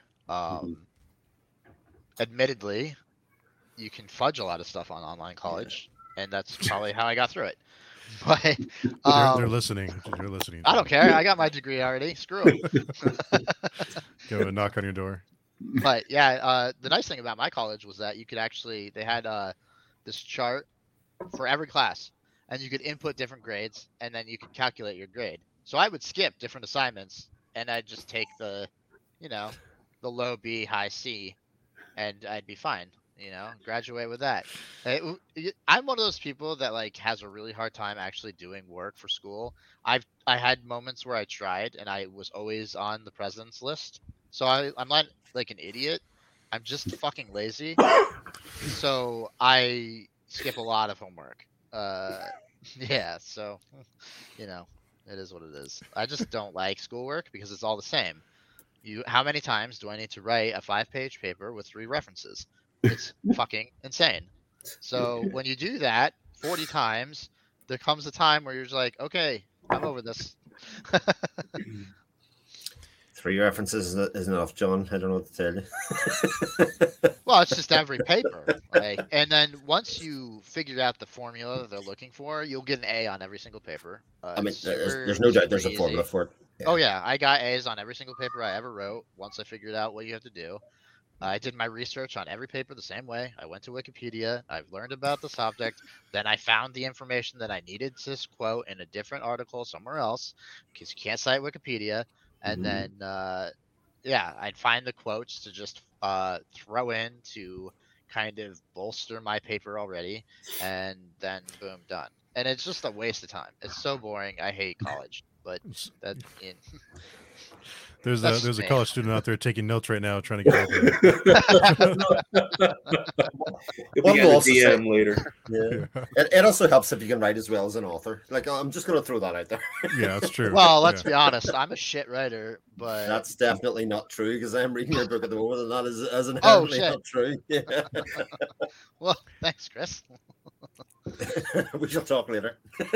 Admittedly, you can fudge a lot of stuff on online college, and that's probably how I got through it. But they're listening. They're listening. I don't care. I got my degree already. Screw them. Go and knock on your door. But yeah, the nice thing about my college was that you could actually, they had this chart for every class, and you could input different grades, and then you could calculate your grade. So I would skip different assignments, and I'd just take the low B, high C, and I'd be fine. Graduate with that. I'm one of those people that like has a really hard time actually doing work for school. I had moments where I tried, and I was always on the president's list. So I'm not like an idiot. I'm just fucking lazy. So I skip a lot of homework. Yeah, so it is what it is. I just don't like schoolwork because it's all the same. How many times do I need to write a 5-page paper with 3 references? It's fucking insane. So when you do that 40 times, there comes a time where you're just like, okay, I'm over this. 3 references isn't enough, John. I don't know what to tell you. Well, it's just every paper. And then once you figure out the formula that they're looking for, you'll get an A on every single paper. I mean, there's no doubt there's a formula for it. Yeah. Oh, yeah. I got A's on every single paper I ever wrote once I figured out what you have to do. I did my research on every paper the same way. I went to Wikipedia. I've learned about the subject. Then I found the information that I needed to quote in a different article somewhere else because you can't cite Wikipedia. And then, I'd find the quotes to just throw in to kind of bolster my paper already. And then, boom, done. And it's just a waste of time. It's so boring. I hate college. But that's in... There's a college student out there taking notes right now, trying to get over it. You'll be on the DM later. Yeah. It also helps if you can write as well as an author. Like, I'm just going to throw that out there. Yeah, that's true. Well, let's be honest. I'm a shit writer, but that's definitely not true because I'm reading your book at the moment, and that is inherently not true. Yeah. Well, thanks, Chris. We shall talk later.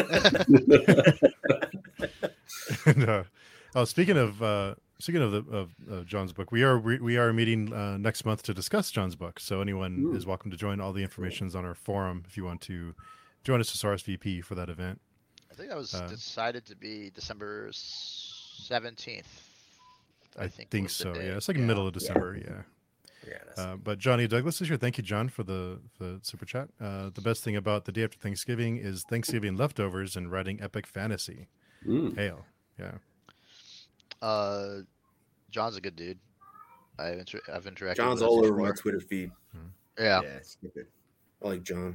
And, speaking of John's book, we are meeting next month to discuss John's book. So anyone is welcome to join. All the information is on our forum if you want to join us as RSVP for that event. I think that was decided to be December 17th. I think so. Yeah, it's like middle of December. Yeah. But Johnny Douglas is here. Thank you, John, for the super chat. The best thing about the day after Thanksgiving is Thanksgiving leftovers and writing epic fantasy. Hail. Yeah. John's a good dude. I've interacted. John's all over my Twitter feed. Yeah. I like John.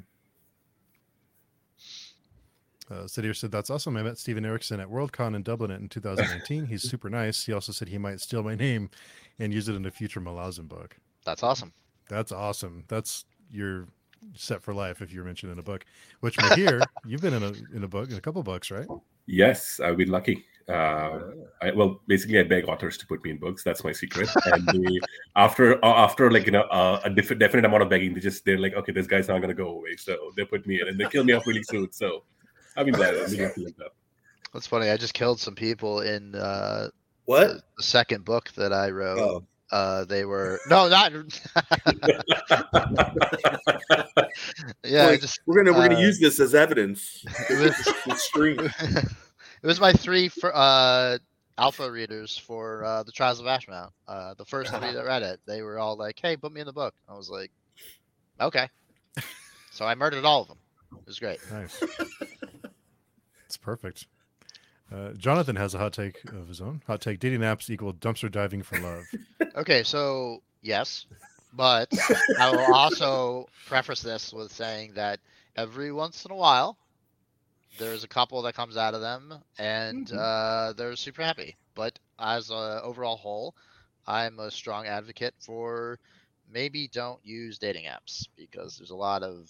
Sidier said, that's awesome. I met Steven Erickson at Worldcon in Dublin in 2019. He's super nice. He also said he might steal my name and use it in a future Malazan book. That's awesome. That's awesome. That's your set for life if you're mentioned in a book. Which Mahir, you've been in a couple books, right? Yes, I've been lucky. Basically, I beg authors to put me in books. That's my secret. And after like a definite amount of begging, they're like, okay, this guy's not gonna go away, so they put me in, and they kill me off really soon. So I've been glad. That's funny. I just killed some people in what the second book that I wrote. Oh. They were not. Yeah, we're gonna use this as evidence. It was my 3 alpha readers for the Trials of Ashmount. The first 3 that read it, they were all like, "Hey, put me in the book." I was like, "Okay." So I murdered all of them. It was great. Nice. It's perfect. Jonathan has a hot take of his own. Hot take: dating apps equal dumpster diving for love. Okay, so Yes, but I will also preface this with saying that every once in a while, there's a couple that comes out of them, and they're super happy. But as a overall whole, I'm a strong advocate for maybe don't use dating apps because there's a lot of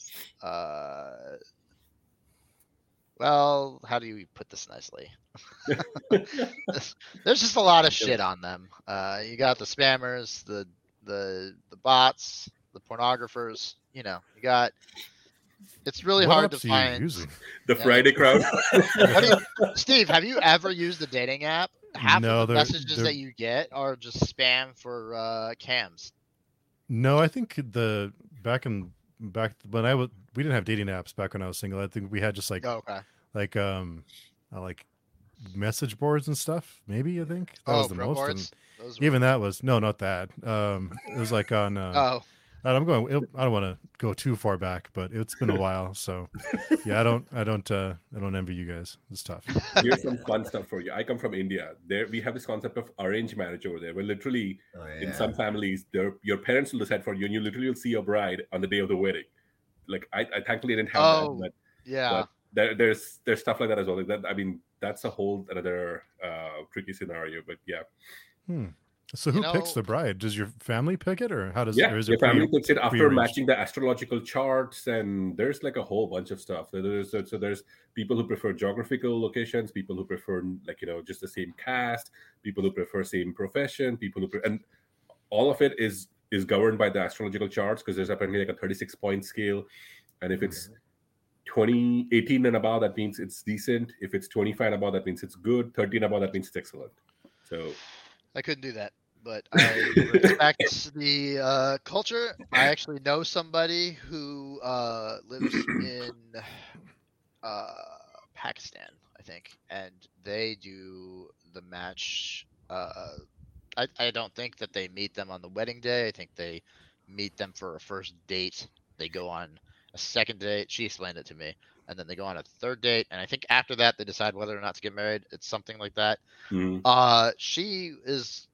well, how do you put this nicely? There's just a lot of shit on them. You got the spammers, the bots, the pornographers. You know, you got. It's really What hard apps to are you find. using? The Friday crowd. Steve, have you ever used the dating app? Half No, of the they're- messages that you get are just spam for cams. No, I think back when we didn't have dating apps back when I was single. I think we had just like Oh, okay. like message boards and stuff. Maybe I think that was the pro most. boards? And Those were... even that was not that. It was like on. Oh, I don't want to go too far back, but it's been a while. So yeah, I don't envy you guys. It's tough. Here's some fun stuff for you. I come from India. There we have this concept of arranged marriage over there, where literally in some families, your parents will decide for you, and you literally will see your bride on the day of the wedding. Like I thankfully didn't have that, but yeah. But there's stuff like that as well. Like that, I mean, that's a whole another tricky scenario. But yeah. So who picks the bride? Does your family pick it, or how does? Yeah, or is your it family picks it after prearranged? matching the astrological charts, and there's like a whole bunch of stuff. So there's people who prefer geographical locations, people who prefer just the same caste, people who prefer same profession, people who and all of it is governed by the astrological charts because there's apparently like a 36-point scale, and if it's 18 and above, that means it's decent. If it's 25 and above, that means it's good. 13 and above, that means it's excellent. So I couldn't do that, but I respect the culture. I actually know somebody who lives in Pakistan, I think, and they do the match. I don't think that they meet them on the wedding day. I think they meet them for a first date. They go on a second date. She explained it to me. And then they go on a third date. And I think after that, they decide whether or not to get married. It's something like that. She is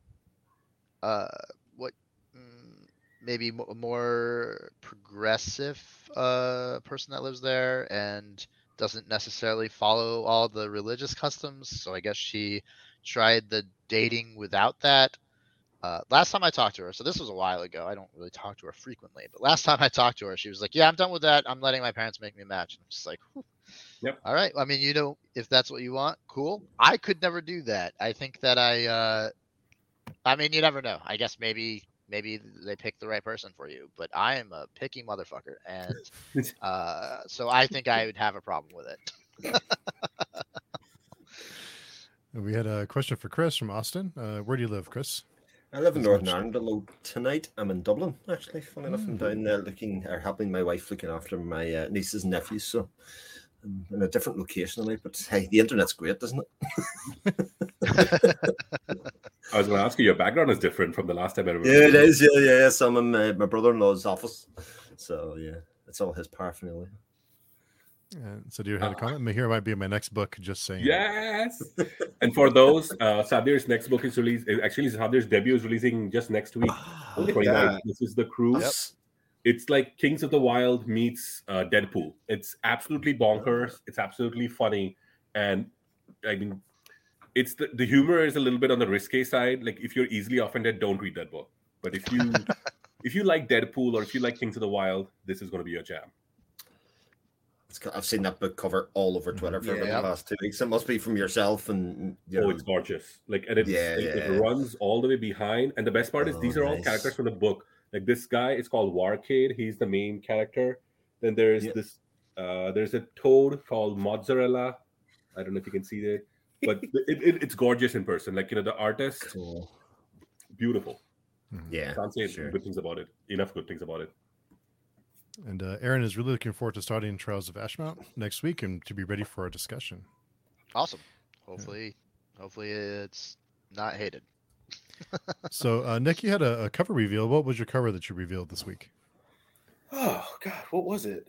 maybe a more progressive person that lives there and doesn't necessarily follow all the religious customs. So I guess she tried the dating without that. Last time I talked to her, so this was a while ago. I don't really talk to her frequently, but last time I talked to her, she was like, "Yeah, I'm done with that. I'm letting my parents make me a match." And I'm just like, whew. Yep. All right. I mean, if that's what you want, cool. I could never do that. I think that I mean, you never know. I guess maybe they pick the right person for you, but I am a picky motherfucker, and so I think I would have a problem with it. We had a question for Chris from Austin. Where do you live, Chris? I live in Northern Ireland, although tonight I'm in Dublin, actually. Funny enough, I'm down there helping my wife looking after my nieces and nephews. So I'm in a different location tonight, but hey, the internet's great, isn't it? I was going to ask you, your background is different from the last time I remember. Yeah, it is. Yeah. So I'm in my brother-in-law's office. So yeah, it's all his paraphernalia. So do you have a comment? Mahir might be in my next book, just saying. Yes. And for those, Sadir's next book is released. Actually, Sadir's debut is releasing just next week. On the 29th. This is The Crew. Yep. It's like Kings of the Wild meets Deadpool. It's absolutely bonkers. It's absolutely funny. And I mean, it's the humor is a little bit on the risque side. Like if you're easily offended, don't read that book. But if you like Deadpool or if you like Kings of the Wild, this is going to be your jam. I've seen that book cover all over Twitter for the past 2 weeks. It must be from yourself, and it's gorgeous. Like, and it runs all the way behind. And the best part is these are all characters from the book. Like this guy is called Warcade. He's the main character. Then there's this. There's a toad called Mozzarella. I don't know if you can see it, but it's gorgeous in person. Like the artist, beautiful. Yeah, can't say good things about it. Enough good things about it. And Aaron is really looking forward to starting Trials of Ashmount next week and to be ready for our discussion. Awesome. Hopefully it's not hated. So, Nick, you had a cover reveal. What was your cover that you revealed this week? Oh God, what was it?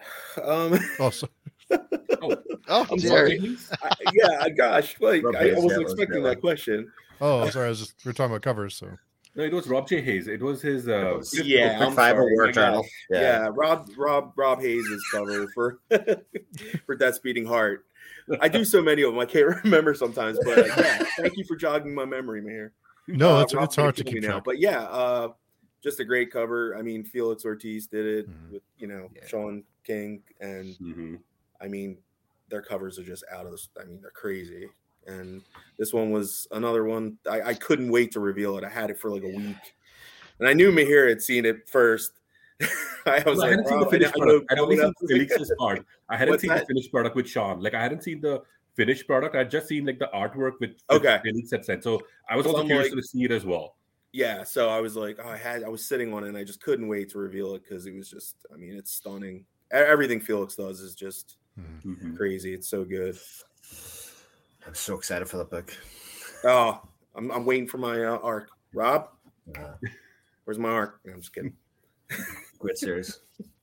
I'm sorry. Gosh, like I wasn't expecting that question. Oh, I'm sorry. We're talking about covers, so. No, it was Rob J. Hayes. It was his. Yeah, Quick I'm Five sorry. War My Journal. gosh. Yeah. Yeah, Rob Hayes' cover for for Death's Beating Heart. I do so many of them, I can't remember sometimes. But yeah, thank you for jogging my memory, Mayor. No, it's Rob's hard to gonna kill keep me now. track. But yeah, just a great cover. I mean, Felix Ortiz did it with Yeah. Sean King, and Mhm. I mean, their covers are just out of this. I mean, they're crazy. And this one was another one. I couldn't wait to reveal it. I had it for like a week, and I knew Mahir had seen it first. I was No, I like, hadn't seen the wow, finished I know product. I'd only coming seen up- Felix's part. I hadn't What's seen the that? finished product with Sean. Like I hadn't seen the finished product. I'd just seen like the artwork with Okay. Felix had sent. So I was So also I'm curious like- to see it as well. Yeah, so I was like, I was sitting on it, and I just couldn't wait to reveal it because it was just, I mean, it's stunning. Everything Felix does is just Mhm. crazy. It's so good. I'm so excited for the book. Oh, I'm waiting for my arc. Rob, Uh, where's my arc? I'm just kidding. great series.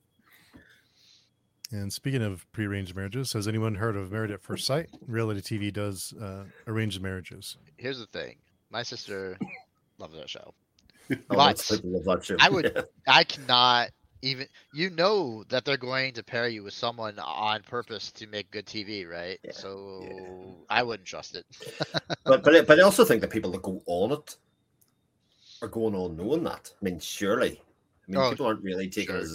And speaking of prearranged marriages, has anyone heard of Married at First Sight? Reality TV does arranged marriages. Here's the thing. My sister loves that show. Oh, But lots of people love that show. I would I cannot even that they're going to pair you with someone on purpose to make good TV, right? Yeah. So I wouldn't trust it. but I also think that people that go on it are going on knowing that. I mean, surely. I mean, Oh, people aren't really taking it sure. as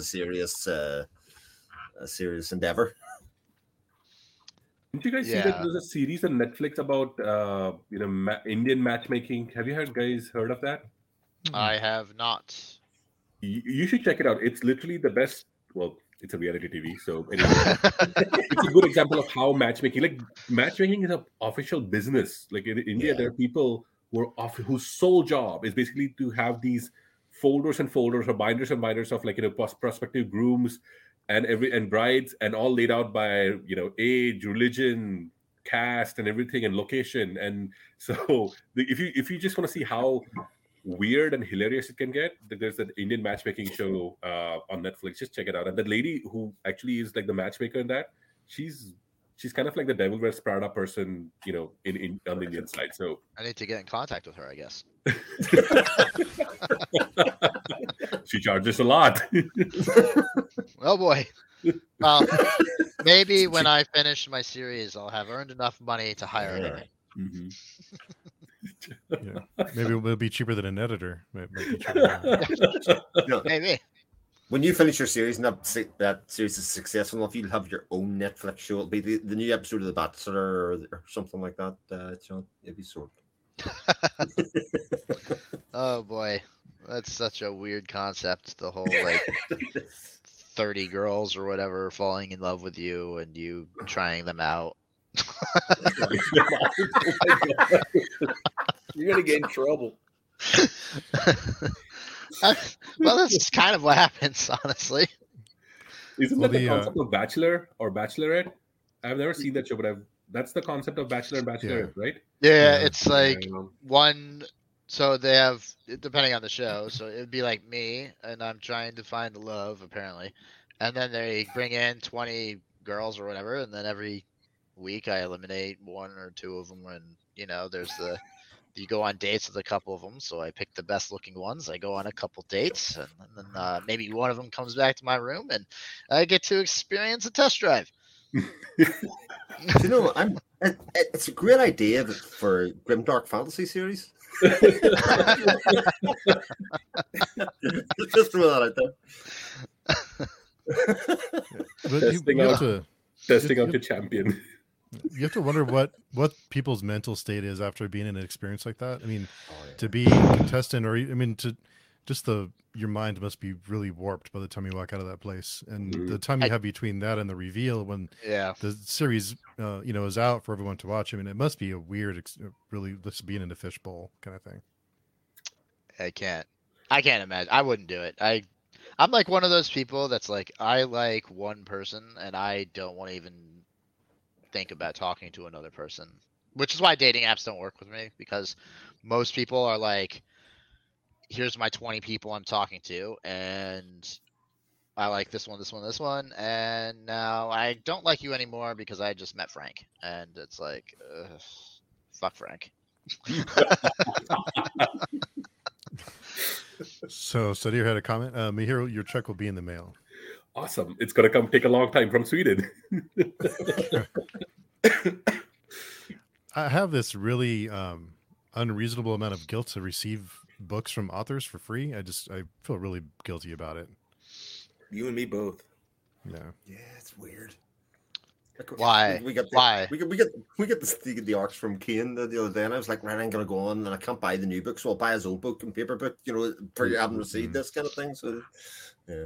a serious endeavor. Did you guys see Yeah. that there's a series on Netflix about Indian matchmaking? Have you guys heard of that? I have not. You should check it out. It's literally the best. Well, it's a reality TV, so anyway, it's a good example of how matchmaking. Like matchmaking is an official business. Like in India, Yeah. there are people whose sole job is basically to have these folders and folders or binders and binders of prospective grooms and brides, and all laid out by age, religion, caste, and everything, and location. And so if you just want to see how weird and hilarious it can get, there's an Indian matchmaking show on Netflix. Just check it out. And the lady who actually is like the matchmaker in that, she's kind of like the Devil Wears Prada person, in on the Indian side. So I need to get in contact with her, I guess. she charges a lot. Oh boy. Well, maybe when I finish my series, I'll have earned enough money to hire her. Mhm. Yeah. Maybe it'll be cheaper than an editor. Might be cheaper. Maybe. When you finish your series and that series is successful enough, you'll have your own Netflix show. It'll be the new episode of The Bachelor or something like that, John. It'll be sort. Oh boy. That's such a weird concept. The whole 30 girls or whatever falling in love with you and you trying them out. You're gonna get in trouble. Well, that's kind of what happens, honestly. Isn't Well, that the the, concept of Bachelor or Bachelorette? I've never seen that show, but that's the concept of Bachelor and Bachelorette, right? Yeah, Yeah. it's like Um, one. So they have, depending on the show, so it would be like me, and I'm trying to find the love, apparently. And then they bring in 20 girls or whatever, and then every week I eliminate one or two of them. And, there's you go on dates with a couple of them. So I pick the best looking ones. I go on a couple dates, and then maybe one of them comes back to my room, and I get to experience a test drive. It's a great idea for Grimdark Fantasy series. Just throw that out there. But you have to Testing out your champion. you have to wonder what people's mental state is after being in an experience like that. I mean, Oh, yeah. to be a contestant, or I mean, your mind must be really warped by the time you walk out of that place, and Mhm. the time you have between that and the reveal when Yeah. the series, is out for everyone to watch. I mean, it must be a weird, really, just being in a fishbowl kind of thing. I can't imagine. I wouldn't do it. I'm like one of those people that's like, I like one person and I don't want to even think about talking to another person, which is why dating apps don't work with me, because most people are like, here's my 20 people I'm talking to, and I like this one, and now I don't like you anymore because I just met Frank, and it's like, fuck Frank. So Sadir had a comment. Mihiro, your check will be in the mail. Awesome. It's going to come take a long time from Sweden. I have this really unreasonable amount of guilt to receive books from authors for free. I feel really guilty about it. You and me both. Yeah. Yeah, it's weird. Why? We get Why? we get the arcs from Kane the other day, and I was like, right, I'm gonna go on, and I can't buy the new book, so I'll buy his old book and paper book, for having received this kind of thing. So, yeah.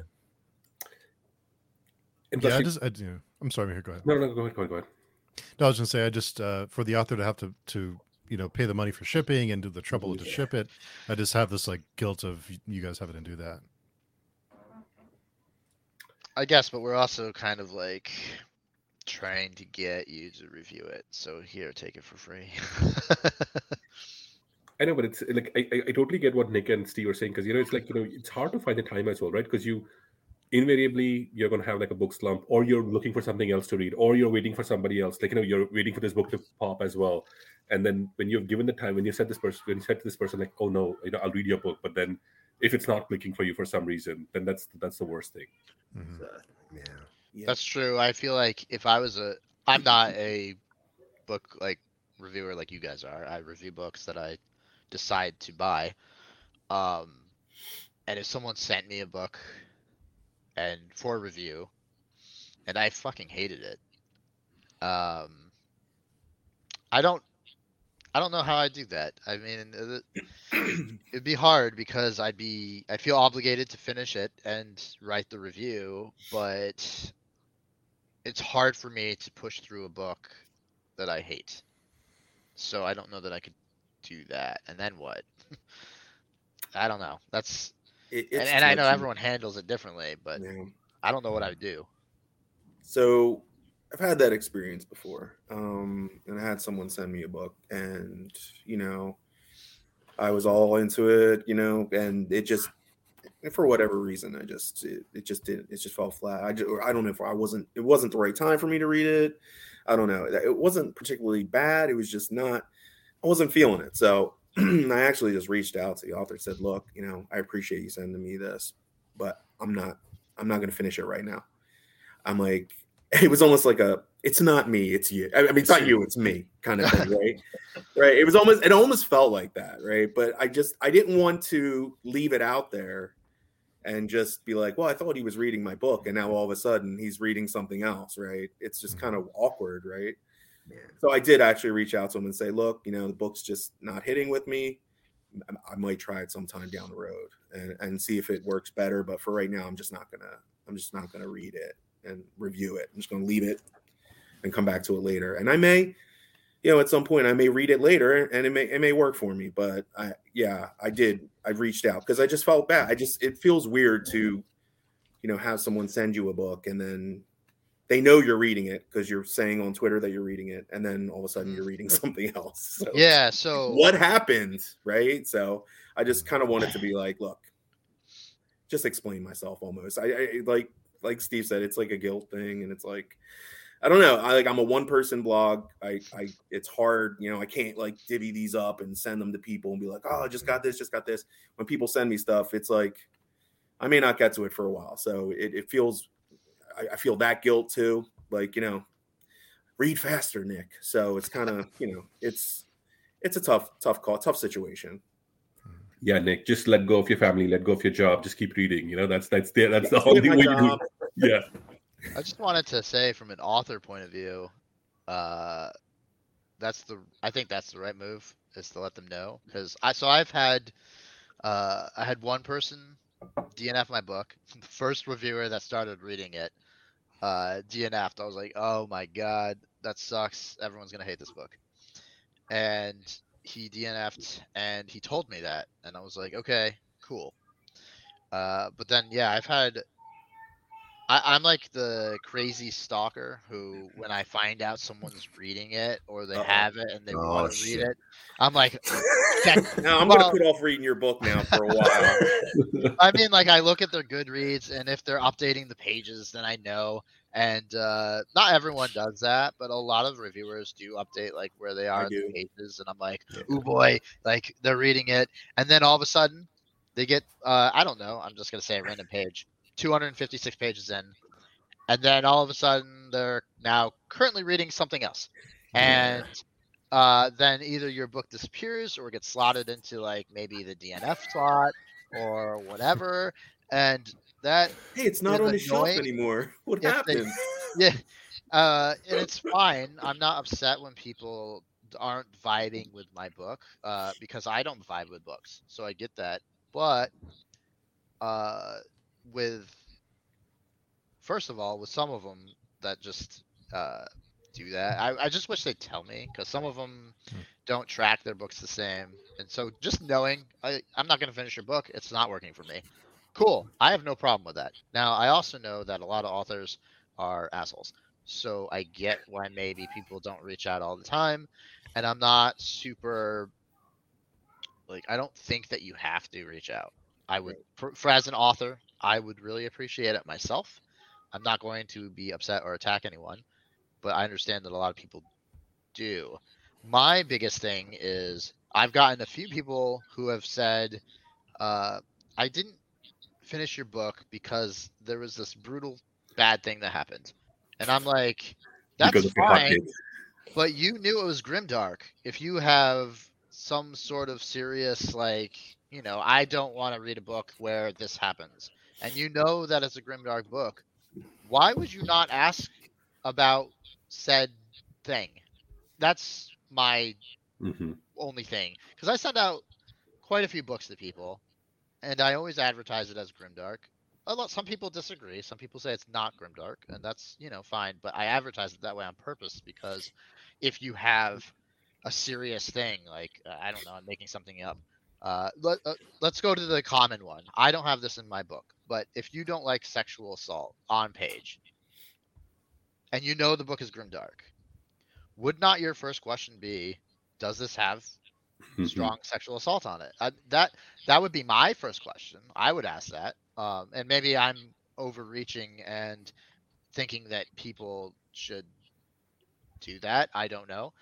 Yeah, I'm sorry, Mihir, go ahead. No, go ahead. No, I was gonna say, I just for the author to have to pay the money for shipping and do the trouble to ship it, I just have this like guilt of you guys having to do that. I guess, but we're also kind of like trying to get you to review it. So here, take it for free. I know, but it's like I totally get what Nick and Steve are saying, because it's like it's hard to find the time as well, right? Because invariably you're going to have like a book slump, or you're looking for something else to read, or you're waiting for somebody else, like you're waiting for this book to pop as well. And then when you've given the time, when you said to this person like, oh no, I'll read your book, but then if it's not clicking for you for some reason, then that's the worst thing. Mm-hmm. Yeah. That's true. I feel like if I was I'm not a book like reviewer like you guys are. I review books that I decide to buy. And if someone sent me a book and for review and I fucking hated it, I don't know how I'd do that. I mean, it'd be hard because I feel obligated to finish it and write the review, but it's hard for me to push through a book that I hate. So I don't know that I could do that. And then what? I don't know. That's and I know everyone handles it differently, but I don't know what I would do. So I've had that experience before. And I had someone send me a book, and I was all into it, and it just, for whatever reason, it just fell flat. I don't know if it wasn't the right time for me to read it. I don't know. It wasn't particularly bad. It was just not, I wasn't feeling it. So I actually just reached out to the author, said, look, I appreciate you sending me this, but I'm not going to finish it right now. I'm like, it was almost like it's not me, it's you. I mean, it's not you, it's me kind of thing, right? Right. It almost felt like that, right? But I didn't want to leave it out there and just be like, well, I thought he was reading my book, and now all of a sudden he's reading something else, right? It's just kind of awkward, right? Yeah. So I did actually reach out to him and say, look, the book's just not hitting with me. I might try it sometime down the road and see if it works better. But for right now, I'm just not gonna read it and review it. I'm just gonna leave it and come back to it later. And I may, at some point I may read it later, and it may work for me. But I reached out because I just felt bad. It feels weird to, have someone send you a book and then they know you're reading it because you're saying on Twitter that you're reading it, and then all of a sudden you're reading something else. So, yeah. So what happened, right? So I just kind of wanted to be like, look, just explain myself almost. I like Steve said, it's like a guilt thing, and it's like, I don't know. I'm a one-person blog. It's hard, I can't like divvy these up and send them to people and be like, oh, I just got this. When people send me stuff, it's like I may not get to it for a while. So it feels, I feel that guilt too. Like, read faster, Nick. So it's kind of, it's a tough call, tough situation. Yeah, Nick, just let go of your family, let go of your job, just keep reading. That's the only way you do it. Yeah. I just wanted to say, from an author point of view, I think that's the right move, is to let them know. Because I had one person DNF my book. The first reviewer that started reading it DNF'd. I was like, oh my god, that sucks. Everyone's gonna hate this book. And he DNF'd, and he told me that, and I was like, okay, cool. But then, yeah, I'm like the crazy stalker who, when I find out someone's reading it or they have it and they want to read it, I'm like, no, I'm going to put off reading your book now for a while. I mean, like, I look at their Goodreads, and if they're updating the pages, then I know. And not everyone does that, but a lot of reviewers do update like where they are in the pages, and I'm like, oh boy, like they're reading it, and then all of a sudden They get I don't know, I'm just gonna say a random page, 256 pages in, and then all of a sudden they're now currently reading something else, and then either your book disappears or gets slotted into like maybe the DNF slot or whatever, and that Hey, it's not is on the shelf annoying anymore. What if they happened? yeah, and it's fine. I'm not upset when people aren't vibing with my book, because I don't vibe with books, so I get that. But with first of all, with some of them that just do that, I just wish they'd tell me, because some of them don't track their books the same, and so just knowing I'm not going to finish your book, it's not working for me. Cool, I have no problem with that. Now I also know that a lot of authors are assholes, so I get why maybe people don't reach out all the time, and I'm not super like, I don't think that you have to reach out. I would, for as an author, I would really appreciate it myself. I'm not going to be upset or attack anyone, but I understand that a lot of people do. My biggest thing is I've gotten a few people who have said, I didn't finish your book because there was this brutal bad thing that happened. And I'm like, that's Because of your hot fine, takes. but you knew it was grimdark. If you have some sort of serious, like, I don't want to read a book where this happens, and you know that it's a grimdark book, why would you not ask about said thing? That's my Mhm. only thing, because I send out quite a few books to people, and I always advertise it as grimdark. Some people disagree. Some people say it's not grimdark, and that's fine. But I advertise it that way on purpose, because if you have a serious thing, like I don't know, I'm making something up. Let's go to the common one. I don't have this in my book, but if you don't like sexual assault on page, and you know the book is grimdark, would not your first question be, does this have Mhm. strong sexual assault on it? That would be my first question. I would ask that, and maybe I'm overreaching and thinking that people should do that. I don't know.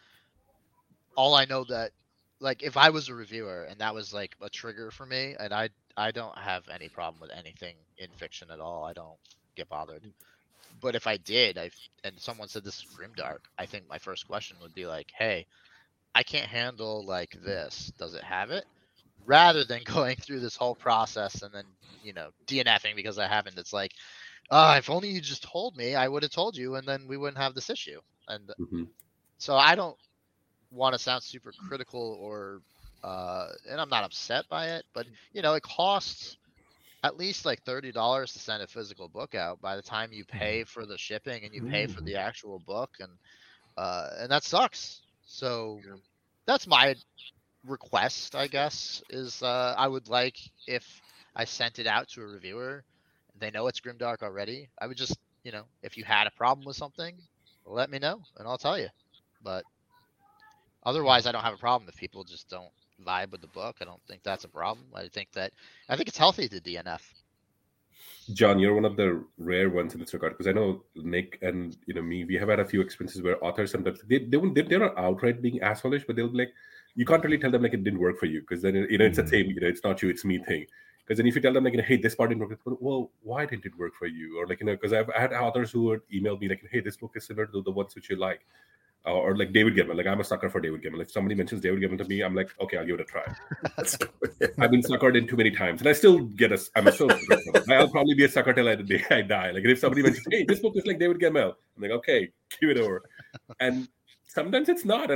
All I know that, like, if I was a reviewer and that was like a trigger for me, and I don't have any problem with anything in fiction at all. I don't get bothered. But if I did, and someone said this is grimdark, I think my first question would be like, hey, I can't handle like this. Does it have it? Rather than going through this whole process and then DNFing because that happened. It's like, if only you just told me, I would have told you, and then we wouldn't have this issue. And Mhm. so I don't want to sound super critical or and I'm not upset by it, but it costs at least like $30 to send a physical book out by the time you pay for the shipping and you pay for the actual book, and that sucks. So that's my request, I guess, is I would like, if I sent it out to a reviewer, they know it's grimdark already. I would just, if you had a problem with something, let me know and I'll tell you. But otherwise, I don't have a problem if people just don't vibe with the book. I don't think that's a problem. I think it's healthy to DNF. John, you're one of the rare ones in this regard, because I know Nick and me, we have had a few experiences where authors sometimes they're not outright being assholeish, but they'll be like, you can't really tell them like it didn't work for you, because then it's a same, it's not you, it's me thing. Because then if you tell them like, hey, this part didn't work, well, why didn't it work for you? Or like, because I've had authors who would email me like, hey, this book is similar to the ones which you like. Or like David Gemmell. Like, I'm a sucker for David Gemmell. If somebody mentions David Gemmell to me, I'm like, okay, I'll give it a try. That's good. I've been suckered in too many times, and I still I'm a still I'll probably be a sucker till the day I die. Like, if somebody mentions, hey, this book is like David Gemmell, I'm like, okay, give it over. And sometimes it's not, and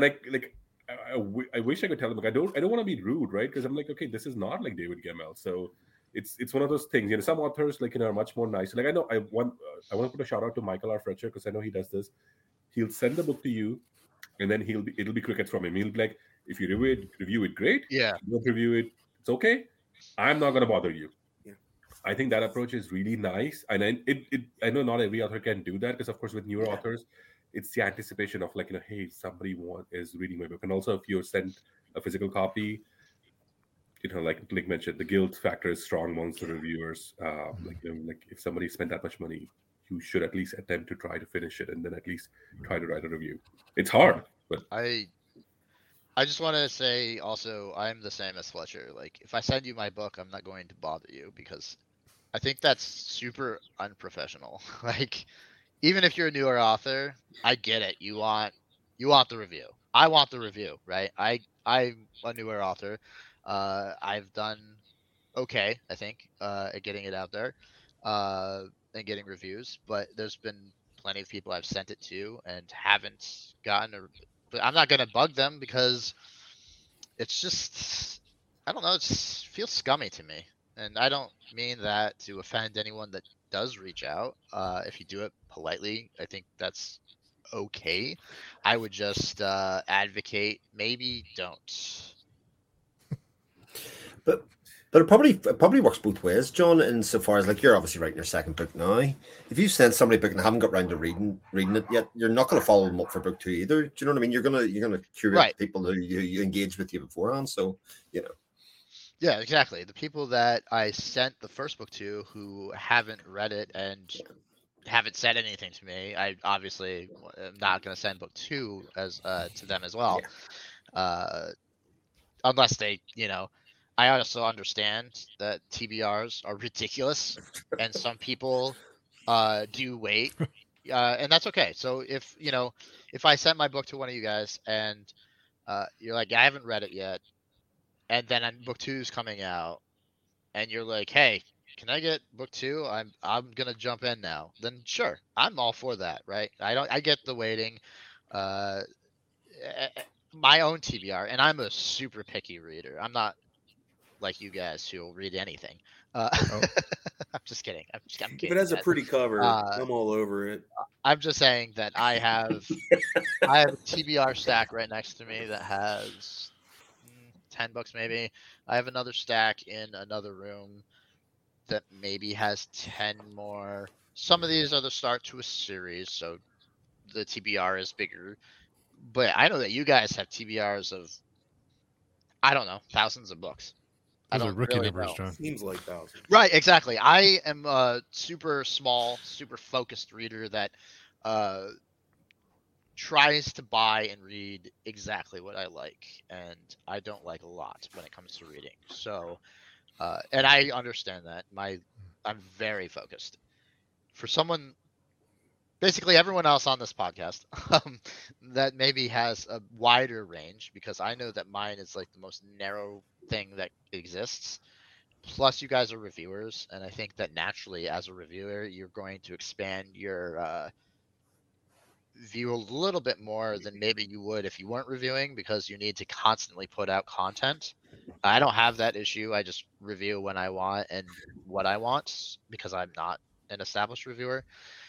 I wish I could tell them, like, I don't want to be rude, right? Because I'm like, okay, this is not like David Gemmell. So it's one of those things. Some authors are much more nice. Like, I know I want to put a shout out to Michael R. Fletcher, because I know he does this. He'll send the book to you, and then it'll be crickets from him. He'll be like, if you review it, great. Yeah. If you don't review it, it's okay. I'm not gonna bother you. Yeah. I think that approach is really nice, and I know not every author can do that, because of course with newer authors, it's the anticipation of like, hey, somebody is reading my book, and also if you're sent a physical copy, like Nick mentioned, the guilt factor is strong amongst the reviewers. Like if somebody spent that much money, you should at least attempt to try to finish it, and then at least try to write a review. It's hard, but I I just want to say also, I'm the same as Fletcher. Like, if I send you my book, I'm not going to bother you because I think that's super unprofessional. Like, even if you're a newer author, I get it. You want the review. I want the review, right? I'm a newer author. I've done okay, I think, at getting it out there, and getting reviews. But there's been plenty of people I've sent it to and haven't gotten a. But I'm not gonna bug them because it's just, I don't know. It just feels scummy to me, and I don't mean that to offend anyone that does reach out. If you do it politely, I think that's okay. I would just advocate maybe don't. But it probably works both ways, John. Insofar as, like, you're obviously writing your second book now. If you send somebody a book and haven't got around to reading it yet, you're not going to follow them up for book two either. Do you know what I mean? You're gonna curate Right. people who you engage with you beforehand. So Yeah, exactly. The people that I sent the first book to who haven't read it and haven't said anything to me, I obviously am not going to send book two as to them as well, unless they, I also understand that TBRs are ridiculous, and some people do wait, and that's okay. So if I sent my book to one of you guys and you're like, I haven't read it yet, and then book two is coming out, and you're like, hey, can I get book two? I'm gonna jump in now. Then sure, I'm all for that, right? I get the waiting. My own TBR, and I'm a super picky reader. I'm not like you guys who'll read anything. I'm just kidding. I'm kidding. If it has a pretty cover, I'm all over it. I'm just saying that I have a TBR stack right next to me that has 10 books maybe. I have another stack in another room that maybe has 10 more. Some of these are the start to a series, so the TBR is bigger. But I know that you guys have TBRs of, I don't know, thousands of books. Those I are don't rookie really numbers, know. John. Seems like thousands. Right, exactly. I am a super small, super focused reader that tries to buy and read exactly what I like, and I don't like a lot when it comes to reading. So, and I understand that. I'm very focused. For someone, basically everyone else on this podcast, that maybe has a wider range, because I know that mine is like the most narrow thing that exists. Plus, you guys are reviewers, and I think that naturally, as a reviewer, you're going to expand your view a little bit more than maybe you would if you weren't reviewing, because you need to constantly put out content. I don't have that issue. I just review when I want and what I want because I'm not an established reviewer.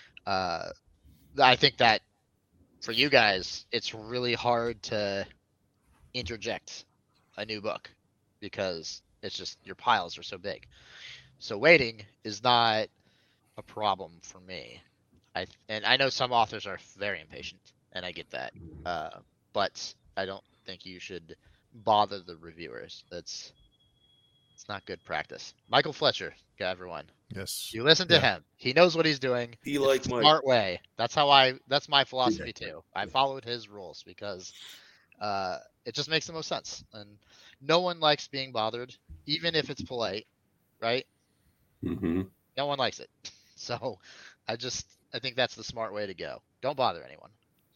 I think that for you guys, it's really hard to interject a new book because it's just your piles are so big. So waiting is not a problem for me. And I know some authors are very impatient, and I get that. But I don't think you should bother the reviewers. It's not good practice. Michael Fletcher, everyone. Yes. You listen to him. He knows what he's doing. Be like It's a Mike. smart way. That's my philosophy too. I followed his rules because it just makes the most sense. And no one likes being bothered, even if it's polite, right? Mm-hmm. No one likes it. So I think that's the smart way to go. Don't bother anyone.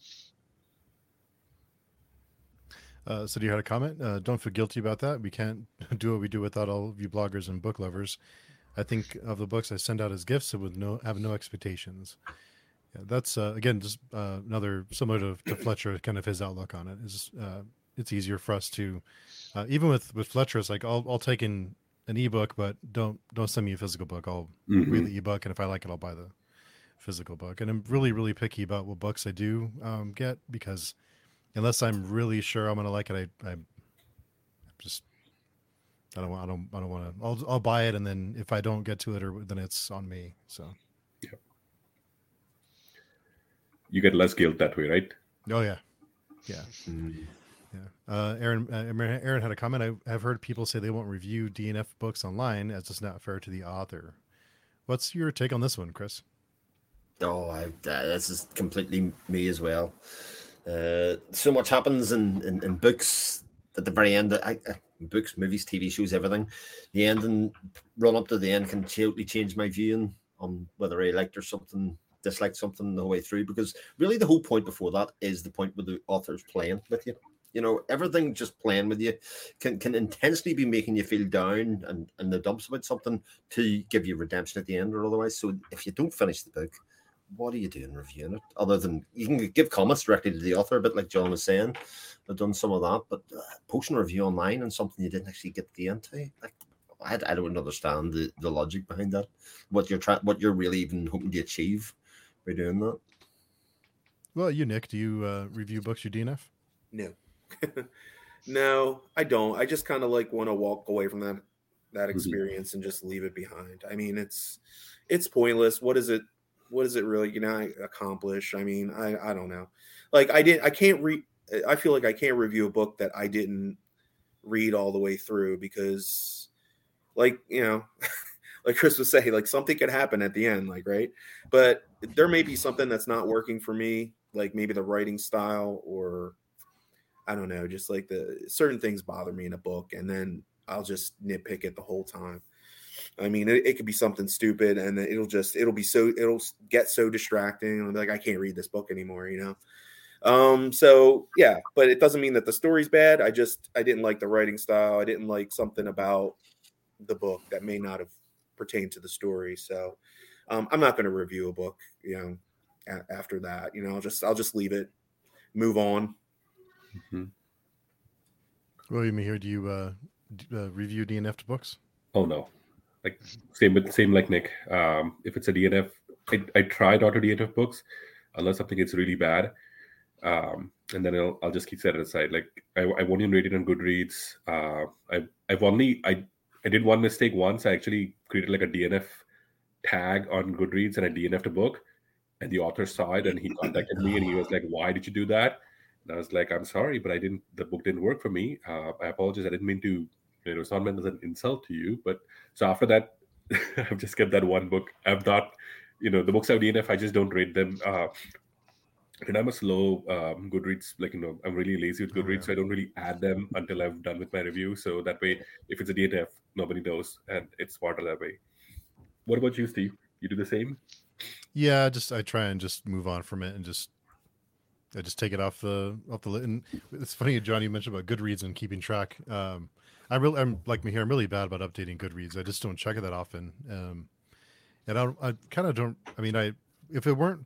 So do you have a comment? Don't feel guilty about that. We can't do what we do without all of you bloggers and book lovers. I think of the books I send out as gifts, it would have no expectations. Yeah, that's again just another similar to Fletcher, kind of his outlook on it is. It's easier for us to, even with Fletcher, it's like I'll take in an ebook, but don't send me a physical book. I'll read the ebook, and if I like it, I'll buy the physical book. And I'm really, really picky about what books I do get, because unless I'm really sure I'm gonna like it, I don't want to. I'll buy it, and then if I don't get to it, then it's on me. So yeah, you get less guilt that way, right? Oh yeah. Aaron had a comment. I've heard people say they won't review DNF books online as it's not fair to the author. What's your take on this one, Chris? this is completely me as well. So much happens in books at the very end. Books, movies, TV shows, everything. The ending, run up to the end, can totally change my view on whether I liked or something, disliked something the whole way through. Because really, the whole point before that is the point where the author's playing with you. You know, everything just playing with you can intensely be making you feel down and in the dumps about something to give you redemption at the end or otherwise. So if you don't finish the book, what are you doing reviewing it? Other than you can give comments directly to the author, a bit like John was saying. I've done some of that, but posting a review online on something you didn't actually get the into, like I don't understand the logic behind that. What you're really even hoping to achieve by doing that. Well, you, Nick, do you review books you DNF? No. No, I don't. I just kind of like want to walk away from that experience and just leave it behind. I mean, it's pointless. What is it really accomplish? I mean, I don't know. Like I feel like I can't review a book that I didn't read all the way through because, like, like Chris was saying, like something could happen at the end, like, right? But there may be something that's not working for me, like maybe the writing style or I don't know, just like the certain things bother me in a book and then I'll just nitpick it the whole time. I mean, it could be something stupid and it'll get so distracting. I'll be like, I can't read this book anymore, So yeah, but it doesn't mean that the story's bad. I didn't like the writing style. I didn't like something about the book that may not have pertained to the story. So I'm not going to review a book, after that, I'll just leave it, move on. Mm-hmm. William, here, do you review DNF'd books? Oh no, like same like Nick. If it's a DNF, I try not to DNF books unless something gets really bad, and then I'll just keep setting it aside. Like I won't even rate it on Goodreads. I did one mistake once. I actually created like a DNF tag on Goodreads and I DNF'd a book, and the author saw it and he contacted me and he was like, "Why did you do that?" And I was like, "I'm sorry, but the book didn't work for me. I apologize. I didn't mean to, it's not meant as an insult to you." But so after that, I've just kept that one book. I've not, the books I've DNF, I just don't rate them. And I'm a slow Goodreads, I'm really lazy with Goodreads, so I don't really add them until I've done with my review. So that way, if it's a DNF, nobody knows, and it's smarter that way. What about you, Steve? You do the same? Yeah, I try and just move on from it and I just take it off the list. And it's funny, John, you mentioned about Goodreads and keeping track. I'm like me here. I'm really bad about updating Goodreads. I just don't check it that often. And I kind of don't. I mean, if it weren't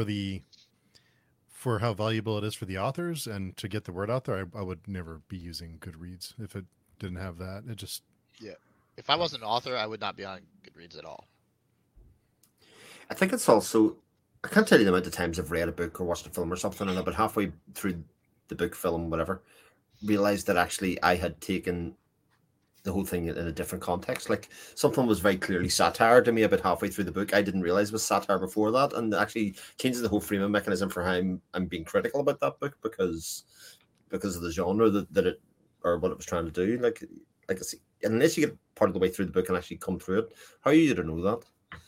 for how valuable it is for the authors and to get the word out there, I would never be using Goodreads if it didn't have that. It just If I wasn't an author, I would not be on Goodreads at all. I think it's also, I can't tell you the amount of times I've read a book or watched a film or something, and about halfway through the book, film, whatever, realized that actually I had taken the whole thing in a different context. Like something was very clearly satire to me about halfway through the book. I didn't realize it was satire before that, and actually changes the whole framing mechanism for how I'm being critical about that book because of the genre that it or what it was trying to do. Like I see, unless you get part of the way through the book and actually come through it, how are you to know that?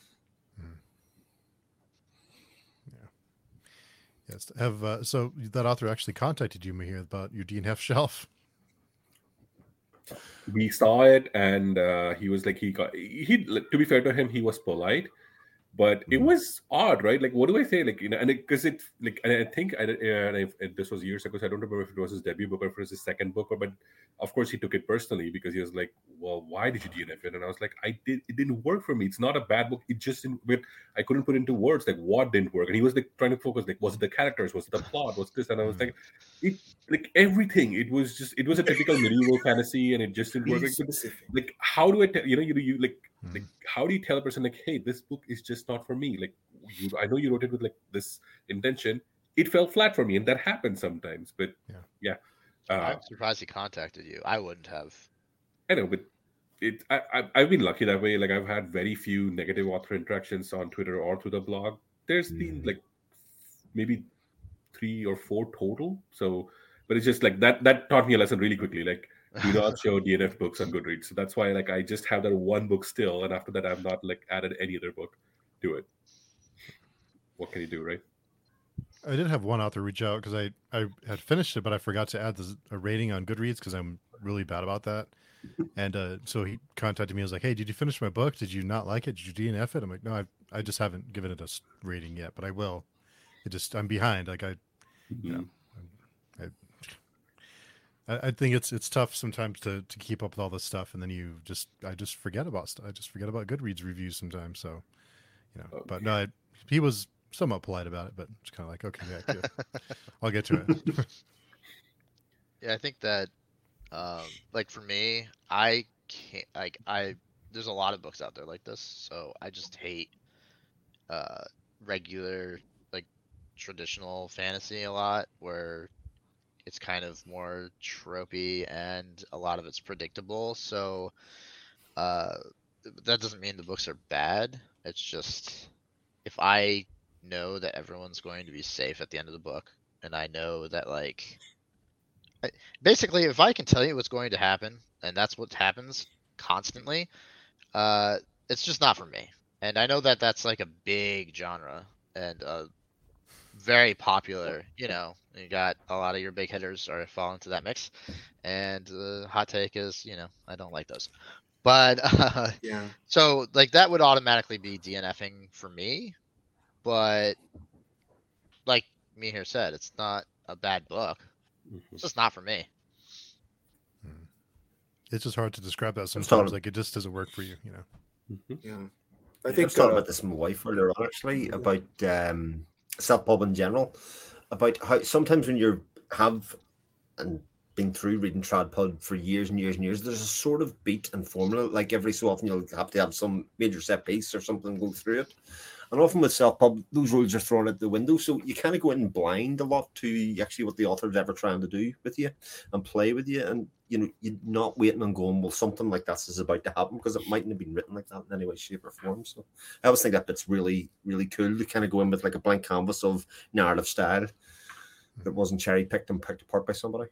Yes. So that author actually contacted you, Mihir, about your DNF shelf? We saw it, and he was like, to be fair to him, he was polite, but it was odd, right? Like, what do I say? Like, and because and I think this was years ago, so I don't remember if it was his debut book or if it was his second book, but of course he took it personally because he was like, "Well, why did you DNF it?" And I was like, "It didn't work for me. It's not a bad book. It just didn't. I couldn't put into words like what didn't work." And he was like trying to focus, like, was it the characters? Was it the plot? Was this? And I was like, everything. It was a typical medieval fantasy, and it just didn't work. Like, how do I tell you like how do you tell a person like, "Hey, this book is just not for me"? Like, I know you wrote it with like this intention. It fell flat for me, and that happens sometimes. But yeah. I'm surprised he contacted you. I wouldn't have. I know, but I've been lucky that way. Like, I've had very few negative author interactions on Twitter or through the blog. There's been like maybe 3 or 4 total. So, but it's just like that taught me a lesson really quickly. Like, do not show DNF books on Goodreads. So that's why like I just have that one book still, and after that I've not like added any other book to it. What can you do, right? I did have one author reach out because I had finished it, but I forgot to add a rating on Goodreads because I'm really bad about that. And so he contacted me. I was like, "Hey, did you finish my book? Did you not like it? Did you DNF it?" I'm like, "No, I just haven't given it a rating yet, but I will." I'm behind. Like you know, I think it's tough sometimes to keep up with all this stuff, and then I just forget about stuff. I just forget about Goodreads reviews sometimes. So, but no, he was somewhat polite about it, but it's kind of like, okay, yeah, good. I'll get to it. Yeah, I think that, like for me, I can't there's a lot of books out there like this, so I just hate regular, like, traditional fantasy a lot, where it's kind of more tropey and a lot of it's predictable. So uh, that doesn't mean the books are bad. It's just, if I know that everyone's going to be safe at the end of the book, and I know that, like, basically, if I can tell you what's going to happen, and that's what happens constantly, it's just not for me. And I know that that's like a big genre and very popular. You got a lot of your big hitters are fall into that mix. And the hot take is, I don't like those. But Yeah. so, like, that would automatically be DNFing for me. But like Mihir said, it's not a bad book. It's just not for me. It's just hard to describe that sometimes. talking- Like, it just doesn't work for you, Yeah. I think I was talking about this with my wife earlier on, actually, about self-pub in general, about how sometimes when you have and been through reading trad pub for years and years and years, there's a sort of beat and formula. Like every so often you'll have to have some major set piece or something go through it. And often with self-pub, those rules are thrown out the window. So you kind of go in blind a lot to actually what the author's ever trying to do with you and play with you. And, you're not waiting and going, well, something like that is about to happen, because it mightn't have been written like that in any way, shape, or form. So I always think that bit's really, really cool to kind of go in with like a blank canvas of narrative style that wasn't cherry-picked and picked apart by somebody.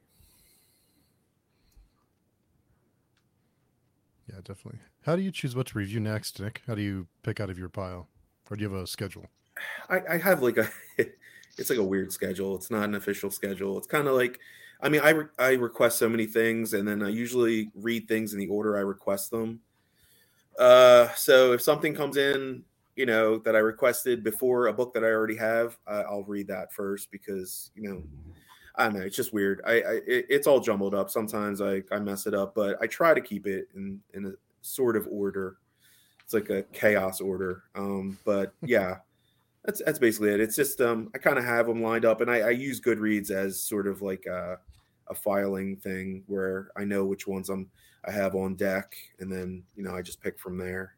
Yeah, definitely. How do you choose what to review next, Nick? How do you pick out of your pile? Or do you have a schedule? I have like it's like a weird schedule. It's not an official schedule. It's kind of like, I request so many things, and then I usually read things in the order I request them. So if something comes in, that I requested before a book that I already have, I'll read that first, because, I don't know, it's just weird. It's all jumbled up. Sometimes I mess it up, but I try to keep it in a sort of order. It's like a chaos order. But yeah, that's basically it. It's just I kind of have them lined up, and I use Goodreads as sort of like a filing thing where I know which ones I have on deck, and then I just pick from there.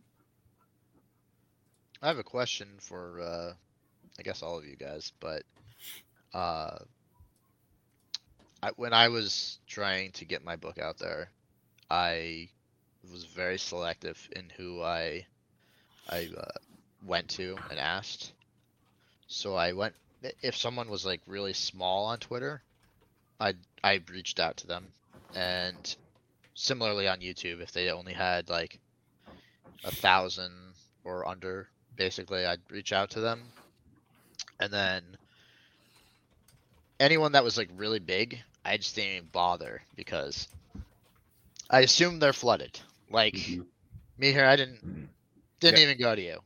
I have a question for I guess all of you guys, but when I was trying to get my book out there, I was very selective in who I went to and asked. So if someone was like really small on Twitter, I reached out to them, and similarly on YouTube, if they only had like 1,000 or under, basically I'd reach out to them. And then anyone that was like really big, I just didn't even bother, because I assume they're flooded. Like me here, I didn't even go to you.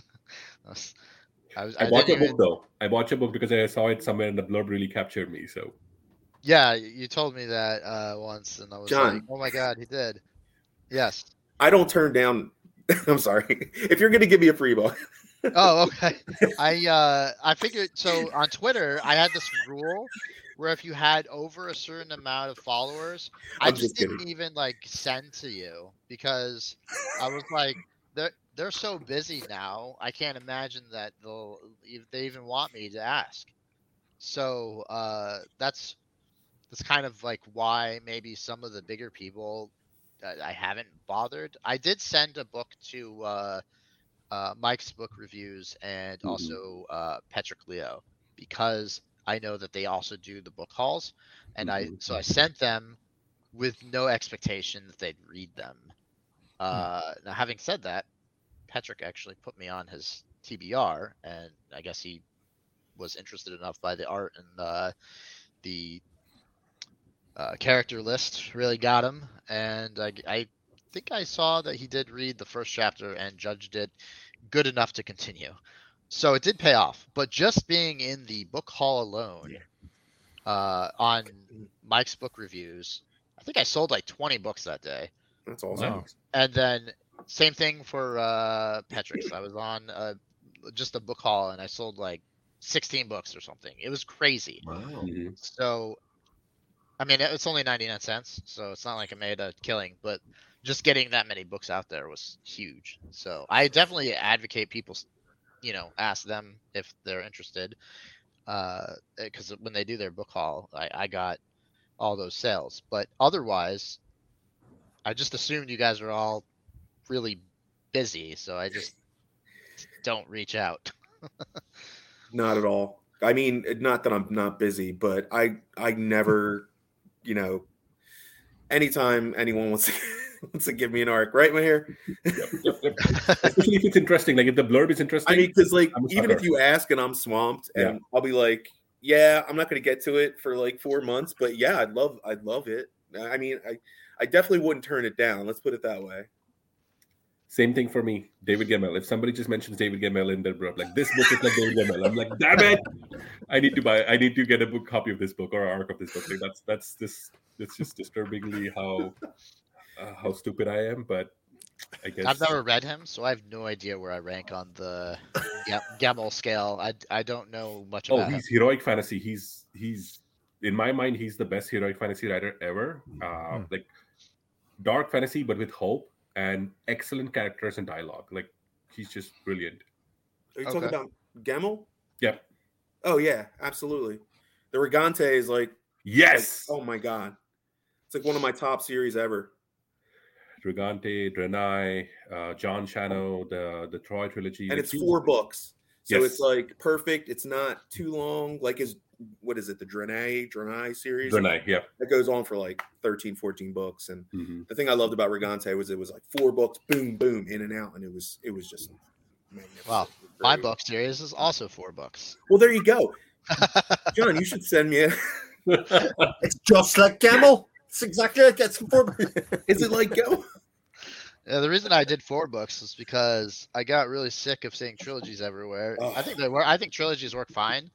I bought your book though. I bought your book because I saw it somewhere, and the blurb really captured me. So yeah, you told me that once, and I was John, like, oh my god, he did. Yes. I don't turn down. I'm sorry. If you're going to give me a free book. Oh, okay. I figured, so on Twitter, I had this rule where if you had over a certain amount of followers, I just didn't even like send to you, because I was like, they're so busy now. I can't imagine that they even want me to ask. So that's kind of like why maybe some of the bigger people I haven't bothered. I did send a book to Mike's Book Reviews and also Patrick Leo, because I know that they also do the book hauls, and I sent them with no expectation that they'd read them. Now, having said that, Patrick actually put me on his TBR, and I guess he was interested enough by the art, and the character list really got him. And I think I saw that he did read the first chapter and judged it good enough to continue. So it did pay off. But just being in the book hall alone, on Mike's book reviews, I think I sold like 20 books that day. That's awesome. Wow. And then same thing for Petrix. I was on just a book haul and I sold like 16 books or something. It was crazy. Wow. Mhm. So, I mean, it's only 99 cents, so it's not like I made a killing, but just getting that many books out there was huge. So I definitely advocate people, ask them if they're interested. Because when they do their book haul, I got all those sales. But otherwise, I just assumed you guys are all really busy, so I just don't reach out. Not at all. I mean, not that I'm not busy, but I never, anytime anyone wants to give me an arc, right, Mahir? Yep. Especially if it's interesting, like if the blurb is interesting. I mean, because like I'm a even sucker. if you ask and I'm swamped, and Yeah. I'll be like, yeah, I'm not going to get to it for like 4 months, but yeah, I'd love it. I mean, I definitely wouldn't turn it down. Let's put it that way. Same thing for me, David Gemmell. If somebody just mentions David Gemmell in their blurb, like this book is like David Gemmell, I'm like, damn it! I need to get a book copy of this book or an arc of this book. Like that's just disturbingly how stupid I am. But I guess I've never read him, so I have no idea where I rank on the Gemmell scale. I don't know much about him. he's heroic fantasy. He's in my mind, he's the best heroic fantasy writer ever. Like dark fantasy, but with hope and excellent characters and dialogue. Like he's just brilliant. Are you talking about Gemmell? Yep. Oh yeah, absolutely. The Regante is like, Yes. oh my god, it's like one of my top series ever. Dragante, Draenei, John Shano, the Troy trilogy, And like, it's 4 books, so Yes. it's like perfect. It's not too long. Like what is it? The Draenei series. Draenei, yeah. That goes on for like 13, 14 books. And Mhm. the thing I loved about Regante was it was like 4 books, boom, boom, in and out, and it was just magnificent. Wow. It was My great. book series is also 4 books. Well, there you go, John. You should send me. It's just like Gemmell. It's exactly like it's for. Is it like go? Yeah, the reason I did 4 books is because I got really sick of seeing trilogies everywhere. Oh. I think trilogies work fine.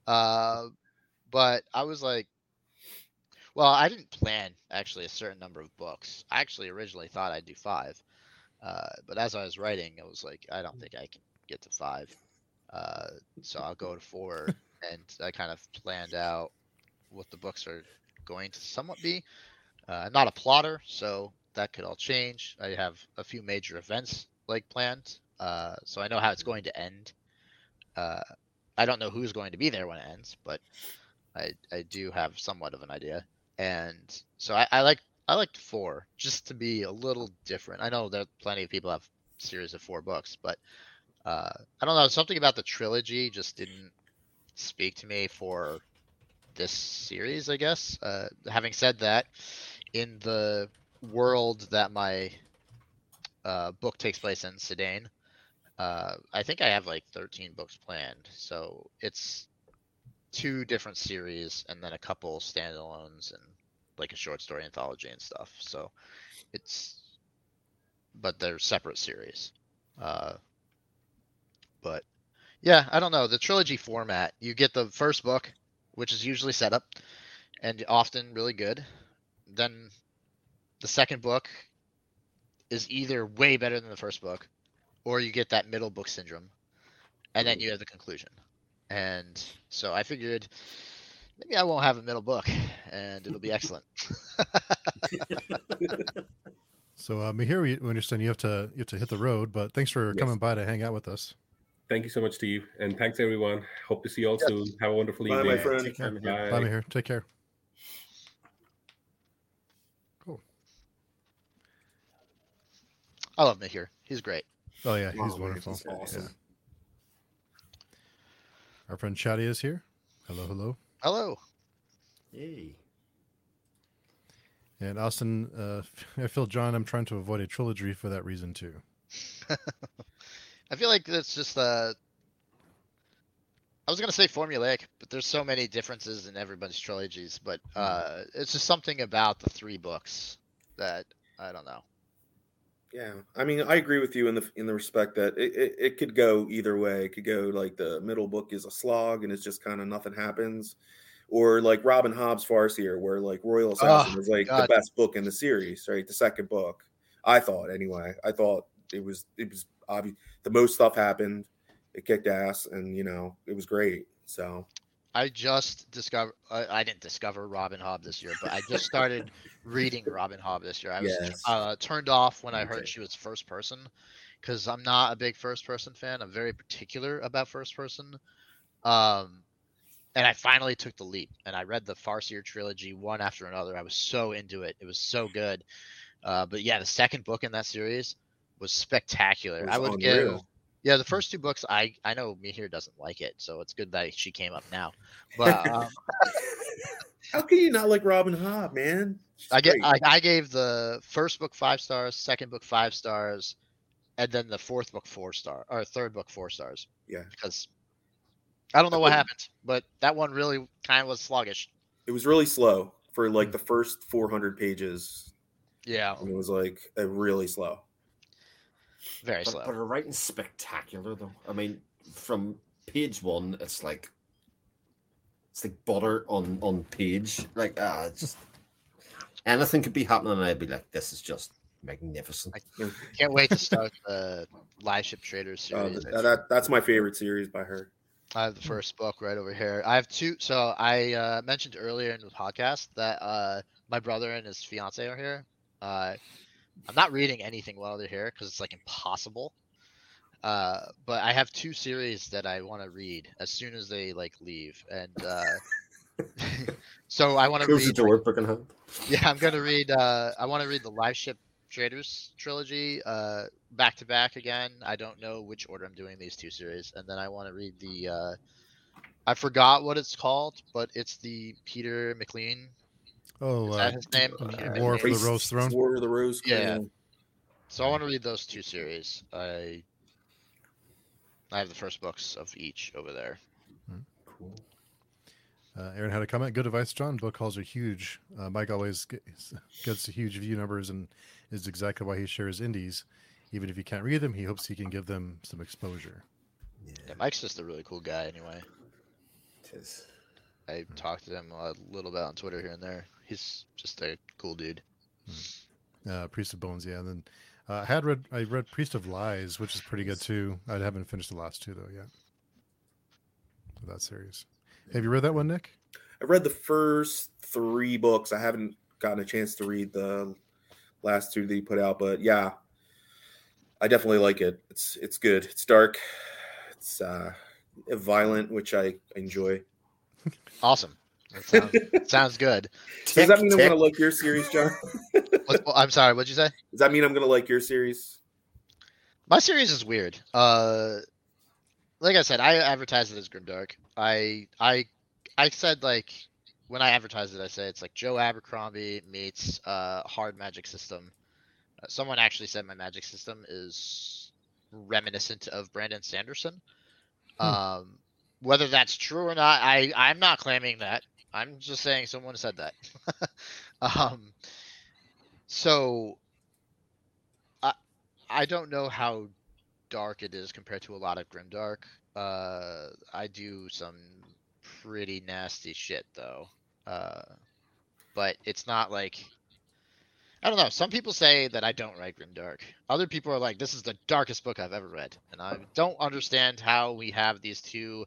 But I was like, well, I didn't plan actually a certain number of books. I actually originally thought I'd do 5. But as I was writing, I was like, I don't think I can get to 5. So I'll go to 4. And I kind of planned out what the books are going to somewhat be. I'm not a plotter, so that could all change. I have a few major events like planned, so I know how it's going to end. I don't know who's going to be there when it ends, but I do have somewhat of an idea. And so I liked 4 just to be a little different. I know that plenty of people have series of 4 books, but I don't know, something about the trilogy just didn't speak to me for this series, I guess. Having said that, in the world that my book takes place in, Sedain, I think I have like 13 books planned. So it's 2 different series and then a couple standalones and like a short story anthology and stuff. So but they're separate series. But yeah, I don't know. The trilogy format, you get the first book, which is usually set up and often really good. Then the second book is either way better than the first book, or you get that middle book syndrome, and then you have the conclusion. And so I figured maybe I won't have a middle book, and it'll be excellent. So, Mahir, we understand you have to hit the road, but thanks for Yes. coming by to hang out with us. Thank you so much, Steve, and thanks everyone. Hope to see you all soon. Have a wonderful Bye, evening. my friend. Take care. Bye. Bye, Mahir. Take care. Cool. I love Mahir. He's great. Oh yeah, he's Oh, man, wonderful. he's awesome. Yeah. Our friend Shadi is here. Hello, hello. Hello. Yay. And Austin, I feel, John, I'm trying to avoid a trilogy for that reason too. I feel like that's just I was gonna say formulaic, but there's so many differences in everybody's trilogies. But it's just something about the 3 books that I don't know. Yeah, I mean, I agree with you in the respect that it could go either way. It could go like the middle book is a slog and it's just kind of nothing happens, or like Robin Hobb's Farseer, where like Royal Assassin is like the best book in the series, right? The second book, I thought anyway. I thought it was obvious. The most stuff happened. It kicked ass, and it was great. So I just discovered. I didn't discover Robin Hobb this year, but I just started reading Robin Hobb this year. I was turned off when I heard she was first person, because I'm not a big first person fan. I'm very particular about first person. And I finally took the leap, and I read the Farseer trilogy one after another. I was so into it. It was so good. But yeah, the second book in that series was spectacular. I would give. Yeah, the first 2 books, I know Mihir doesn't like it, so it's good that she came up now. But how can you not like Robin Hobb, man? I gave the first book 5 stars, second book 5 stars, and then the fourth book 4 stars, or third book 4 stars. Yeah, because I don't know what happened, but that one really kind of was sluggish. It was really slow for like the first 400 pages. Yeah, and it was like really slow. Very slow. But her writing's spectacular, though. I mean, from page 1, it's like butter on page. Like, it's just anything could be happening, and I'd be like, this is just magnificent. I can't wait to start the Live Ship Traders series. That's my favorite series by her. I have the first book right over here. I have 2. So I mentioned earlier in the podcast that my brother and his fiance are here. I'm not reading anything while they're here because it's like impossible. But I have 2 series that I want to read as soon as they like leave, and so I want to read. The door, yeah, I'm gonna read. I want to read the Live Ship Traders trilogy back to back again. I don't know which order I'm doing these 2 series, and then I want to read the. I forgot what it's called, but it's the Peter McLean. Oh, is that his name? War for the Rose Throne. War of the Rose Throne. Yeah. So I want to read those 2 series. I have the first books of each over there. Cool. Aaron had a comment. Good advice, John. Book hauls are huge. Mike always gets huge view numbers and is exactly why he shares indies. Even if he can't read them, he hopes he can give them some exposure. Yeah, Mike's just a really cool guy anyway. It is. I talked to him a little bit on Twitter here and there. He's just a cool dude. Priest of Bones, yeah. And then I read Priest of Lies, which is pretty good too. I haven't finished the last 2 though yet. Of that series. Have you read that one, Nick? I read the first 3 books. I haven't gotten a chance to read the last 2 that he put out, but yeah, I definitely like it. It's good. It's dark. It's violent, which I enjoy. Awesome. That sounds good. Does that mean I'm going to like your series, John? I'm sorry, what'd you say? Does that mean I'm going to like your series? My series is weird. Like I said, I advertised it as Grimdark. I said, like, when I advertised it, I said it's like Joe Abercrombie meets hard magic system. Someone actually said my magic system is reminiscent of Brandon Sanderson. Whether that's true or not, I'm not claiming that. I'm just saying someone said that. So I don't know how dark it is compared to a lot of Grimdark. I do some pretty nasty shit though. But it's not like, I don't know. Some people say that I don't write Grimdark. Other people are like, this is the darkest book I've ever read. And I don't understand how we have these 2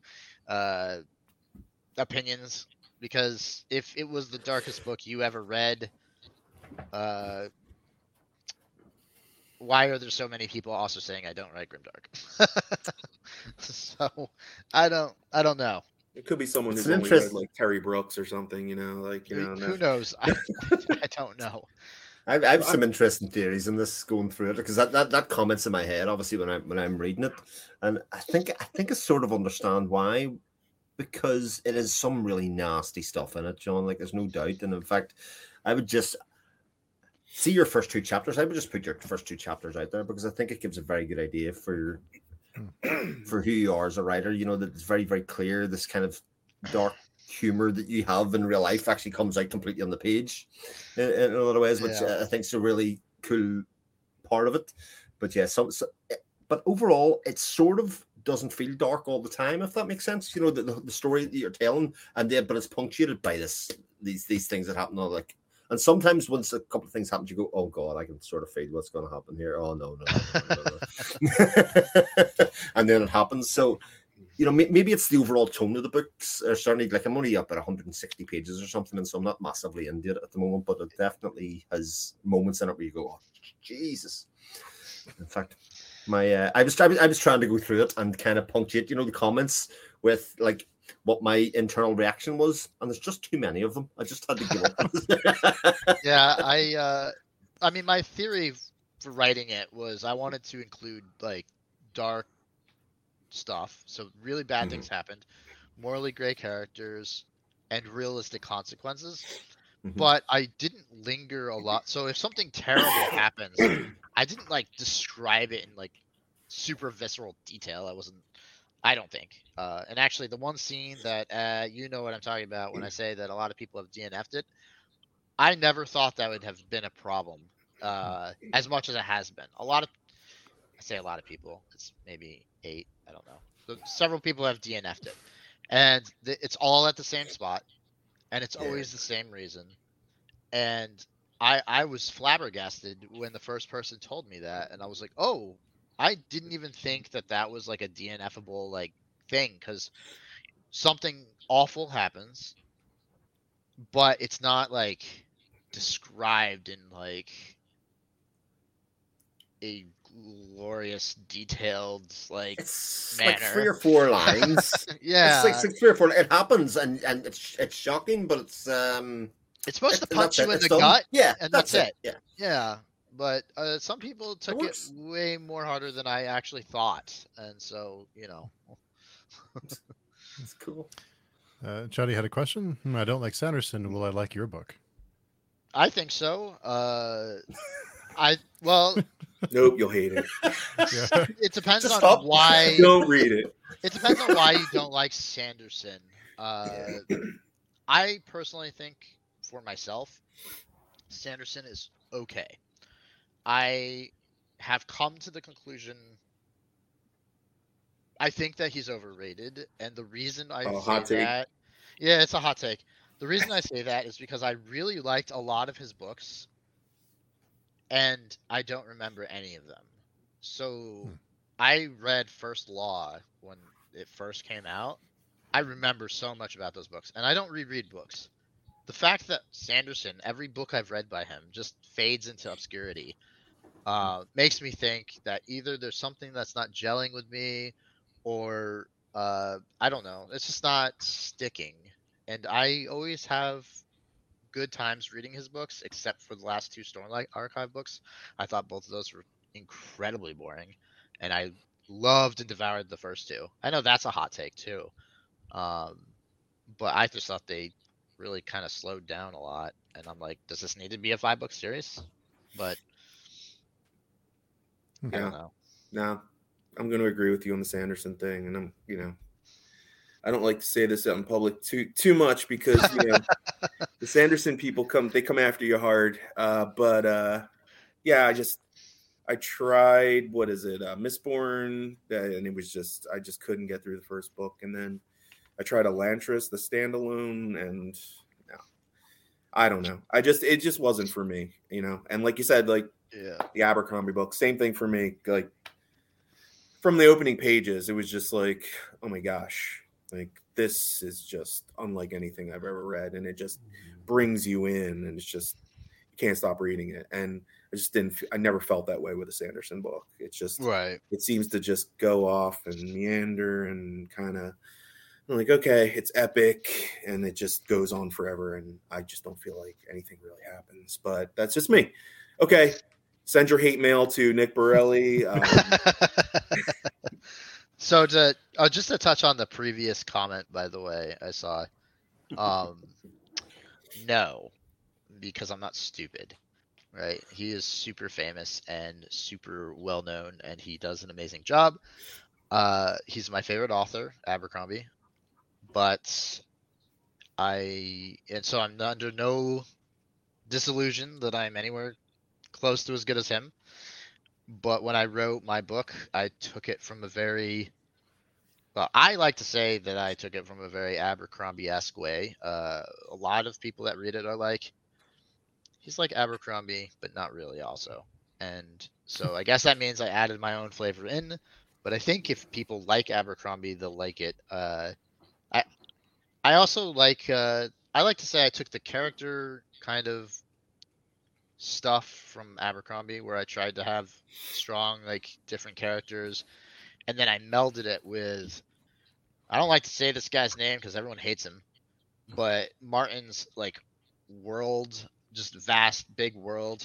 opinions, because if it was the darkest book you ever read, why are there so many people also saying I don't write Grimdark? So I don't know. It could be someone who's only read like Terry Brooks or something, Who knows? I don't know. I have some interesting theories in this going through it, because that comment's in my head obviously when I'm reading it, and I think I sort of understand why, because it is some really nasty stuff in it, John. Like, there's no doubt, and in fact, I would just see your first 2 chapters. I would just put your first 2 chapters out there, because I think it gives a very good idea for for who you are as a writer. You know, that it's very, very clear. This kind of dark humor that you have in real life actually comes out completely on the page in a lot of ways, which I think is a really cool part of it. But yeah, but overall, it sort of doesn't feel dark all the time, if that makes sense. You know, the story that you're telling, but it's punctuated by these things that happen. Like, and sometimes once a couple of things happen, you go, "Oh God, I can sort of feel what's going to happen here." Oh no. And then it happens. So, you know, maybe it's the overall tone of the books. Certainly, like I'm only up at 160 pages or something, and so I'm not massively into it at the moment. But it definitely has moments in it where you go, "Oh, Jesus." In fact, I was trying to go through it and kind of punctuate, you know, the comments with like what my internal reaction was, and there's just too many of them. I just had to give up. Yeah, I mean, my theory for writing it was I wanted to include like dark stuff, so really bad things happened, morally gray characters, and realistic consequences. But I didn't linger a lot. So if something terrible happens, I didn't like describe it in like super visceral detail. I don't think. And actually, the one scene that you know what I'm talking about when I say that a lot of people have DNF'd it, I never thought that would have been a problem as much as it has been. I say a lot of people. It's maybe 8. I don't know. So several people have DNF'd it, and it's all at the same spot, and it's always the same reason. And I was flabbergasted when the first person told me that, and I was like, oh, I didn't even think that was like a DNFable like thing, because something awful happens, but it's not like described in like a glorious, detailed it's manner. Like 3 or 4 lines. Yeah, it's like 3 or 4. It happens, and it's shocking, but it's supposed to punch you in the gut. Yeah, and that's it. Yeah. But some people took it way more harder than I actually thought, and so you know. That's cool. Johnny had a question. I don't like Sanderson. Will I like your book? I think so. Nope, you'll hate it. Yeah. It depends Just on stop. why. Don't read it. It depends on why you don't like Sanderson. I personally think, for myself, Sanderson is okay. I have come to the conclusion I think that he's overrated, and the reason I say that, yeah, it's a hot take. The reason I say that is because I really liked a lot of his books, and I don't remember any of them. So I read First Law when it first came out. I remember so much about those books, and I don't reread books. The fact that Sanderson, every book I've read by him, just fades into obscurity, makes me think that either there's something that's not gelling with me, or I don't know, it's just not sticking. And I always have good times reading his books, except for the last 2 Stormlight Archive books. I thought both of those were incredibly boring, and I loved and devoured the first 2. I know that's a hot take too, but I just thought they really kind of slowed down a lot, and I'm like, does this need to be a 5-book series? But I don't know. No, I'm going to agree with you on the Sanderson thing, and I'm, I don't like to say this out in public too much because the Sanderson people come after you hard. But I tried, what is it, Mistborn, and it was I just couldn't get through the first book, and then I tried Elantris, the standalone, and no, I don't know. It just wasn't for me, And like you said, like the Abercrombie book, same thing for me. Like from the opening pages, it was just like, oh my gosh, like this is just unlike anything I've ever read, and it just brings you in, and it's just you can't stop reading it. And I never felt that way with a Sanderson book. It's just It seems to just go off and meander and kind of. I'm like, okay, it's epic, and it just goes on forever, and I just don't feel like anything really happens. But that's just me. Okay, send your hate mail to Nick Borelli. So just to touch on the previous comment, by the way, I saw, no, because I'm not stupid, right? He is super famous and super well known, and he does an amazing job. He's my favorite author, Abercrombie, but so I'm under no disillusion that I'm anywhere close to as good as him. But when I wrote my book, I took it from a very, well, I like to say that I took it from a very Abercrombie-esque way. A lot of people that read it are like, he's like Abercrombie, but not really also. And so I guess that means I added my own flavor in. But I think if people like Abercrombie, they'll like it. I also like I like to say I took the character kind of stuff from Abercrombie where I tried to have strong like different characters, and then I melded it with, I don't like to say this guy's name because everyone hates him, but Martin's like world, just vast big world,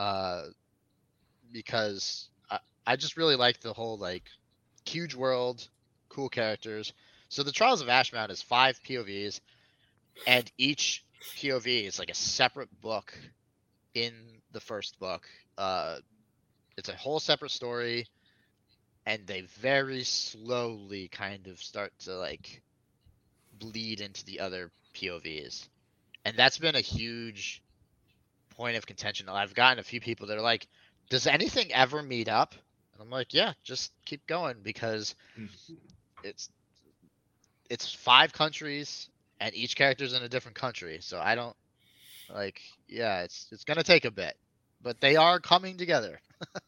because I just really like the whole like huge world, cool characters. So the Trials of Ashmount is 5 POVs, and each POV is like a separate book in the first book. It's a whole separate story, and they very slowly kind of start to like bleed into the other POVs. And that's been a huge point of contention. I've gotten a few people that are like, does anything ever meet up? And I'm like, yeah, just keep going, because it's 5 countries and each character's in a different country. So I don't like, yeah, it's gonna take a bit, but they are coming together.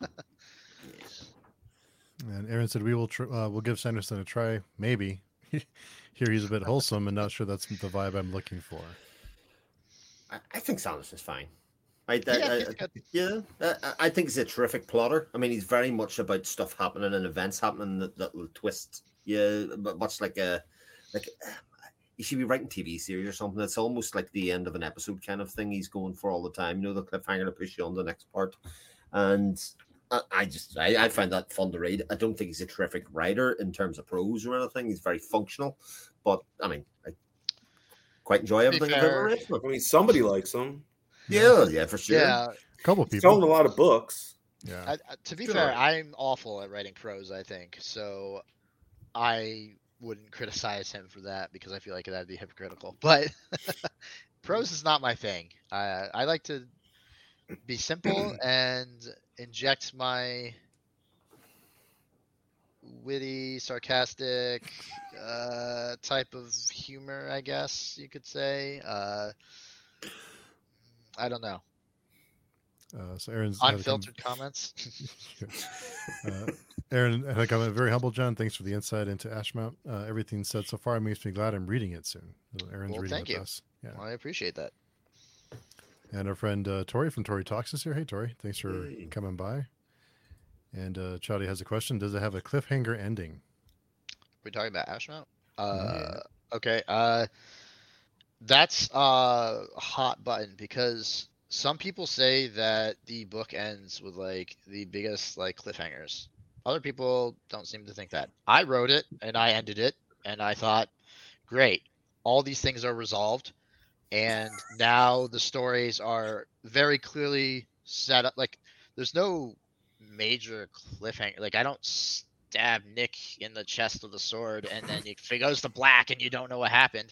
And Aaron said we'll give Sanderson a try. Maybe here he's a bit wholesome and not sure that's the vibe I'm looking for. I think Sanderson's fine. Yeah, he's good. I think he's a terrific plotter. I mean, he's very much about stuff happening and events happening that will twist. Yeah, but much like he should be writing TV series or something. It's almost like the end of an episode kind of thing he's going for all the time. You know, the cliffhanger to push you on the next part. And I find that fun to read. I don't think he's a terrific writer in terms of prose or anything. He's very functional. But, I mean, I quite enjoy everything I've ever read. I mean, somebody likes him. Yeah, for sure. Yeah. A couple He's people. selling a lot of books. Yeah. To be fair, I'm awful at writing prose, I think. So I wouldn't criticize him for that because I feel like that'd be hypocritical. But prose is not my thing. I like to be simple and inject my witty, sarcastic type of humor, I guess you could say. I don't know. So Aaron's Unfiltered comments. Aaron had a comment. Very humble, John. Thanks for the insight into Ashmount. Everything said so far makes me glad I'm reading it soon. Aaron's reading thank with you. us. Yeah. Well, I appreciate that. And our friend Tori from Tori Talks is here. Hey, Tori. Thanks for coming by. And Chowdy has a question. Does it have a cliffhanger ending? We're talking about Ashmount? Yeah. Okay. That's a hot button because some people say that the book ends with like the biggest like cliffhangers. Other people don't seem to think that. I wrote it and I ended it and I thought, great, all these things are resolved and now the stories are very clearly set up. Like there's no major cliffhanger. Like I don't stab Nick in the chest with a sword and then it goes to black and you don't know what happened.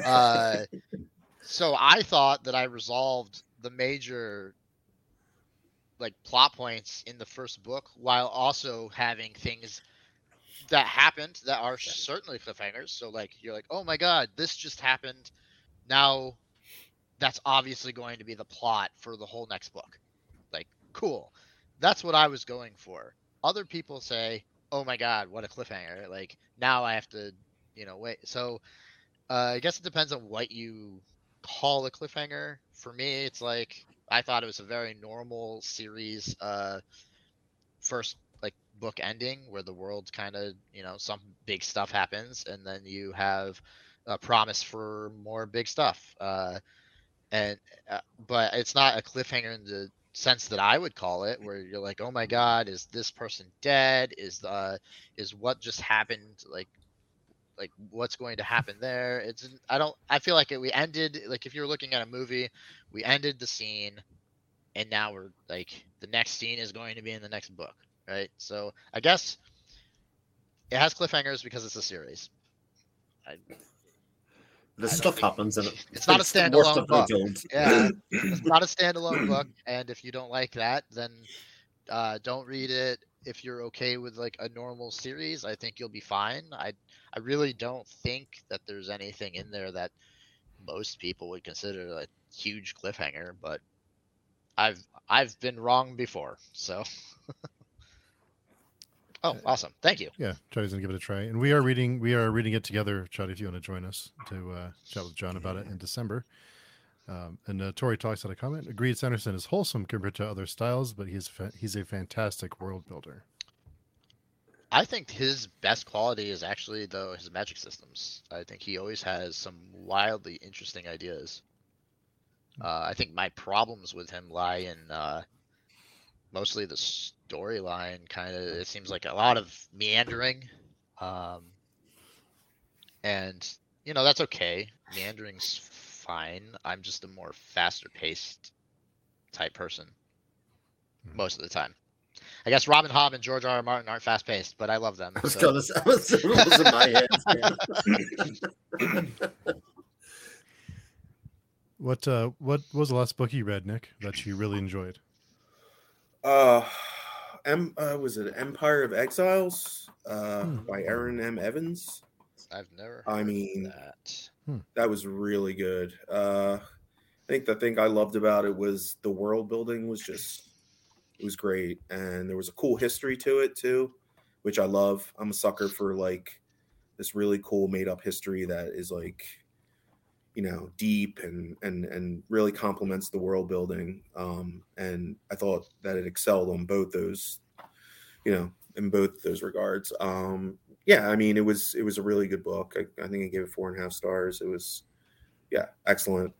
So I thought that I resolved the major like plot points in the first book while also having things that happened that are certainly cliffhangers. So like you're like, oh my god, this just happened. Now that's obviously going to be the plot for the whole next book. Like, cool. That's what I was going for. Other people say, oh my god, what a cliffhanger. Like now I have to, wait. So I guess it depends on what you call a cliffhanger. For me, it's like I thought it was a very normal series first like book ending where the world kind of some big stuff happens and then you have a promise for more big stuff but it's not a cliffhanger in the sense that I would call it where you're like, oh my god, is this person dead, is what just happened like what's going to happen there. I feel like we ended, like if you're looking at a movie, we ended the scene and now we're like the next scene is going to be in the next book, right? So I guess It has cliffhangers because it's a series. The stuff happens in it. It's not a the worst standalone of book. told. Yeah, it's not a standalone book, and if you don't like that, then don't read it. If you're okay with like a normal series, I think you'll be fine. I really don't think that there's anything in there that most people would consider a huge cliffhanger, but I've been wrong before, so. Oh, awesome! Thank you. Yeah, Chuddy's gonna give it a try, and we are reading it together. Chuddy, if you want to join us to chat with John about it in December. And Tori talks had a comment. Agreed, Sanderson is wholesome compared to other styles, but he's a fantastic world builder. I think his best quality is actually his magic systems. I think he always has some wildly interesting ideas. I think my problems with him lie in mostly the storyline. Kind of, it seems like a lot of meandering, and that's okay. Meandering's fine. I'm just a more faster paced type person most of the time. I guess Robin Hobb and George R. R. Martin aren't fast paced, but I love them. I was gonna say, it was in my head. What was the last book you read, Nick, that you really enjoyed? Was it Empire of Exiles by Aaron M. Evans? I've never heard of that. That was really good. I think the thing I loved about it was the world building it was great, and there was a cool history to it too, which I love. I'm a sucker for like this really cool made up history that is like, deep and really complements the world building. And I thought that it excelled on both those, in both those regards. Yeah, I mean, it was a really good book. I think I gave it 4.5 stars. It was, excellent.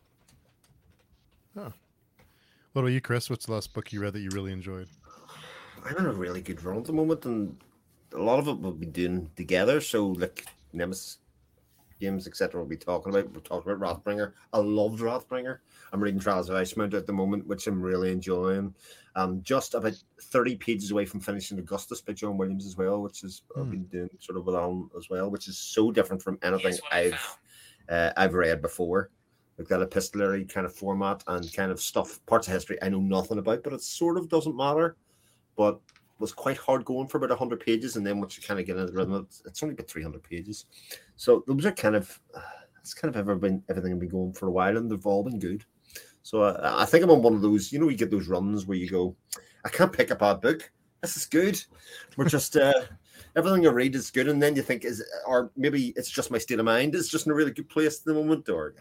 Oh. What about you, Chris? What's the last book you read that you really enjoyed? I'm in a really good run at the moment, and a lot of it we'll be doing together. So, like Nemesis games, etc. We'll be talking about. We'll talk about Wrathbringer. I loved Wrathbringer. I'm reading Trials of Icemount at the moment, which I'm really enjoying. Just about 30 pages away from finishing Augustus by John Williams as well, which is I've been doing sort of along as well, which is so different from anything I've read before. Like that epistolary kind of format and kind of stuff, parts of history I know nothing about, but it sort of doesn't matter. But was quite hard going for about 100 pages, and then once you kind of get into the rhythm, it's only about 300 pages. So those are kind of everything I've been going for a while, and they've all been good. So I think I'm on one of those, you get those runs where you go, I can't pick a bad book. This is good. We're just everything I read is good, and then you think or maybe it's just my state of mind. It's just in a really good place at the moment, or.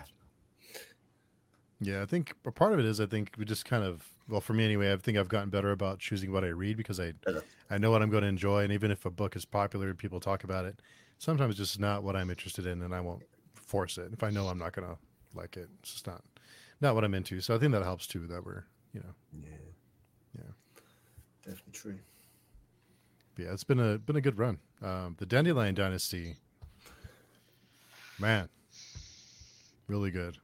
Yeah, I think a part of it is we just kind of, well, for me anyway, I think I've gotten better about choosing what I read because I know what I'm going to enjoy, and even if a book is popular and people talk about it, sometimes it's just not what I'm interested in, and I won't force it. If I know I'm not going to like it, it's just not what I'm into. So I think that helps too. That we're, Yeah, definitely true. Yeah, it's been a good run. The Dandelion Dynasty, man, really good.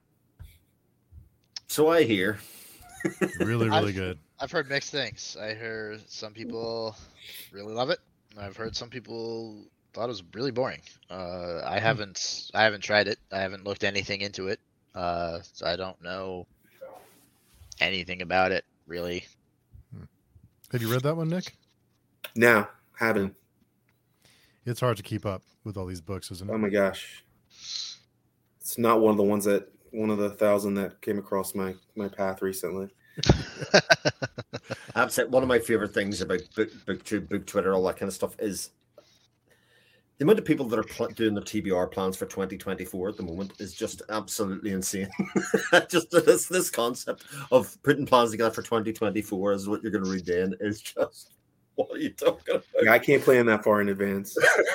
So I hear. Really good. I've heard mixed things. I heard some people really love it. I've heard some people thought it was really boring. I haven't tried it. I haven't looked anything into it. So I don't know anything about it really. Have you read that one, Nick? No, haven't. It's hard to keep up with all these books, isn't it? Oh my gosh. It's not one of the 1,000 that came across my path recently. I have to say, one of my favorite things about BookTube, Book Twitter, all that kind of stuff is the amount of people that are doing their TBR plans for 2024 at the moment is just absolutely insane. Just this concept of putting plans together for 2024 is what you're going to read then is just, what are you talking about? Yeah, I can't plan that far in advance.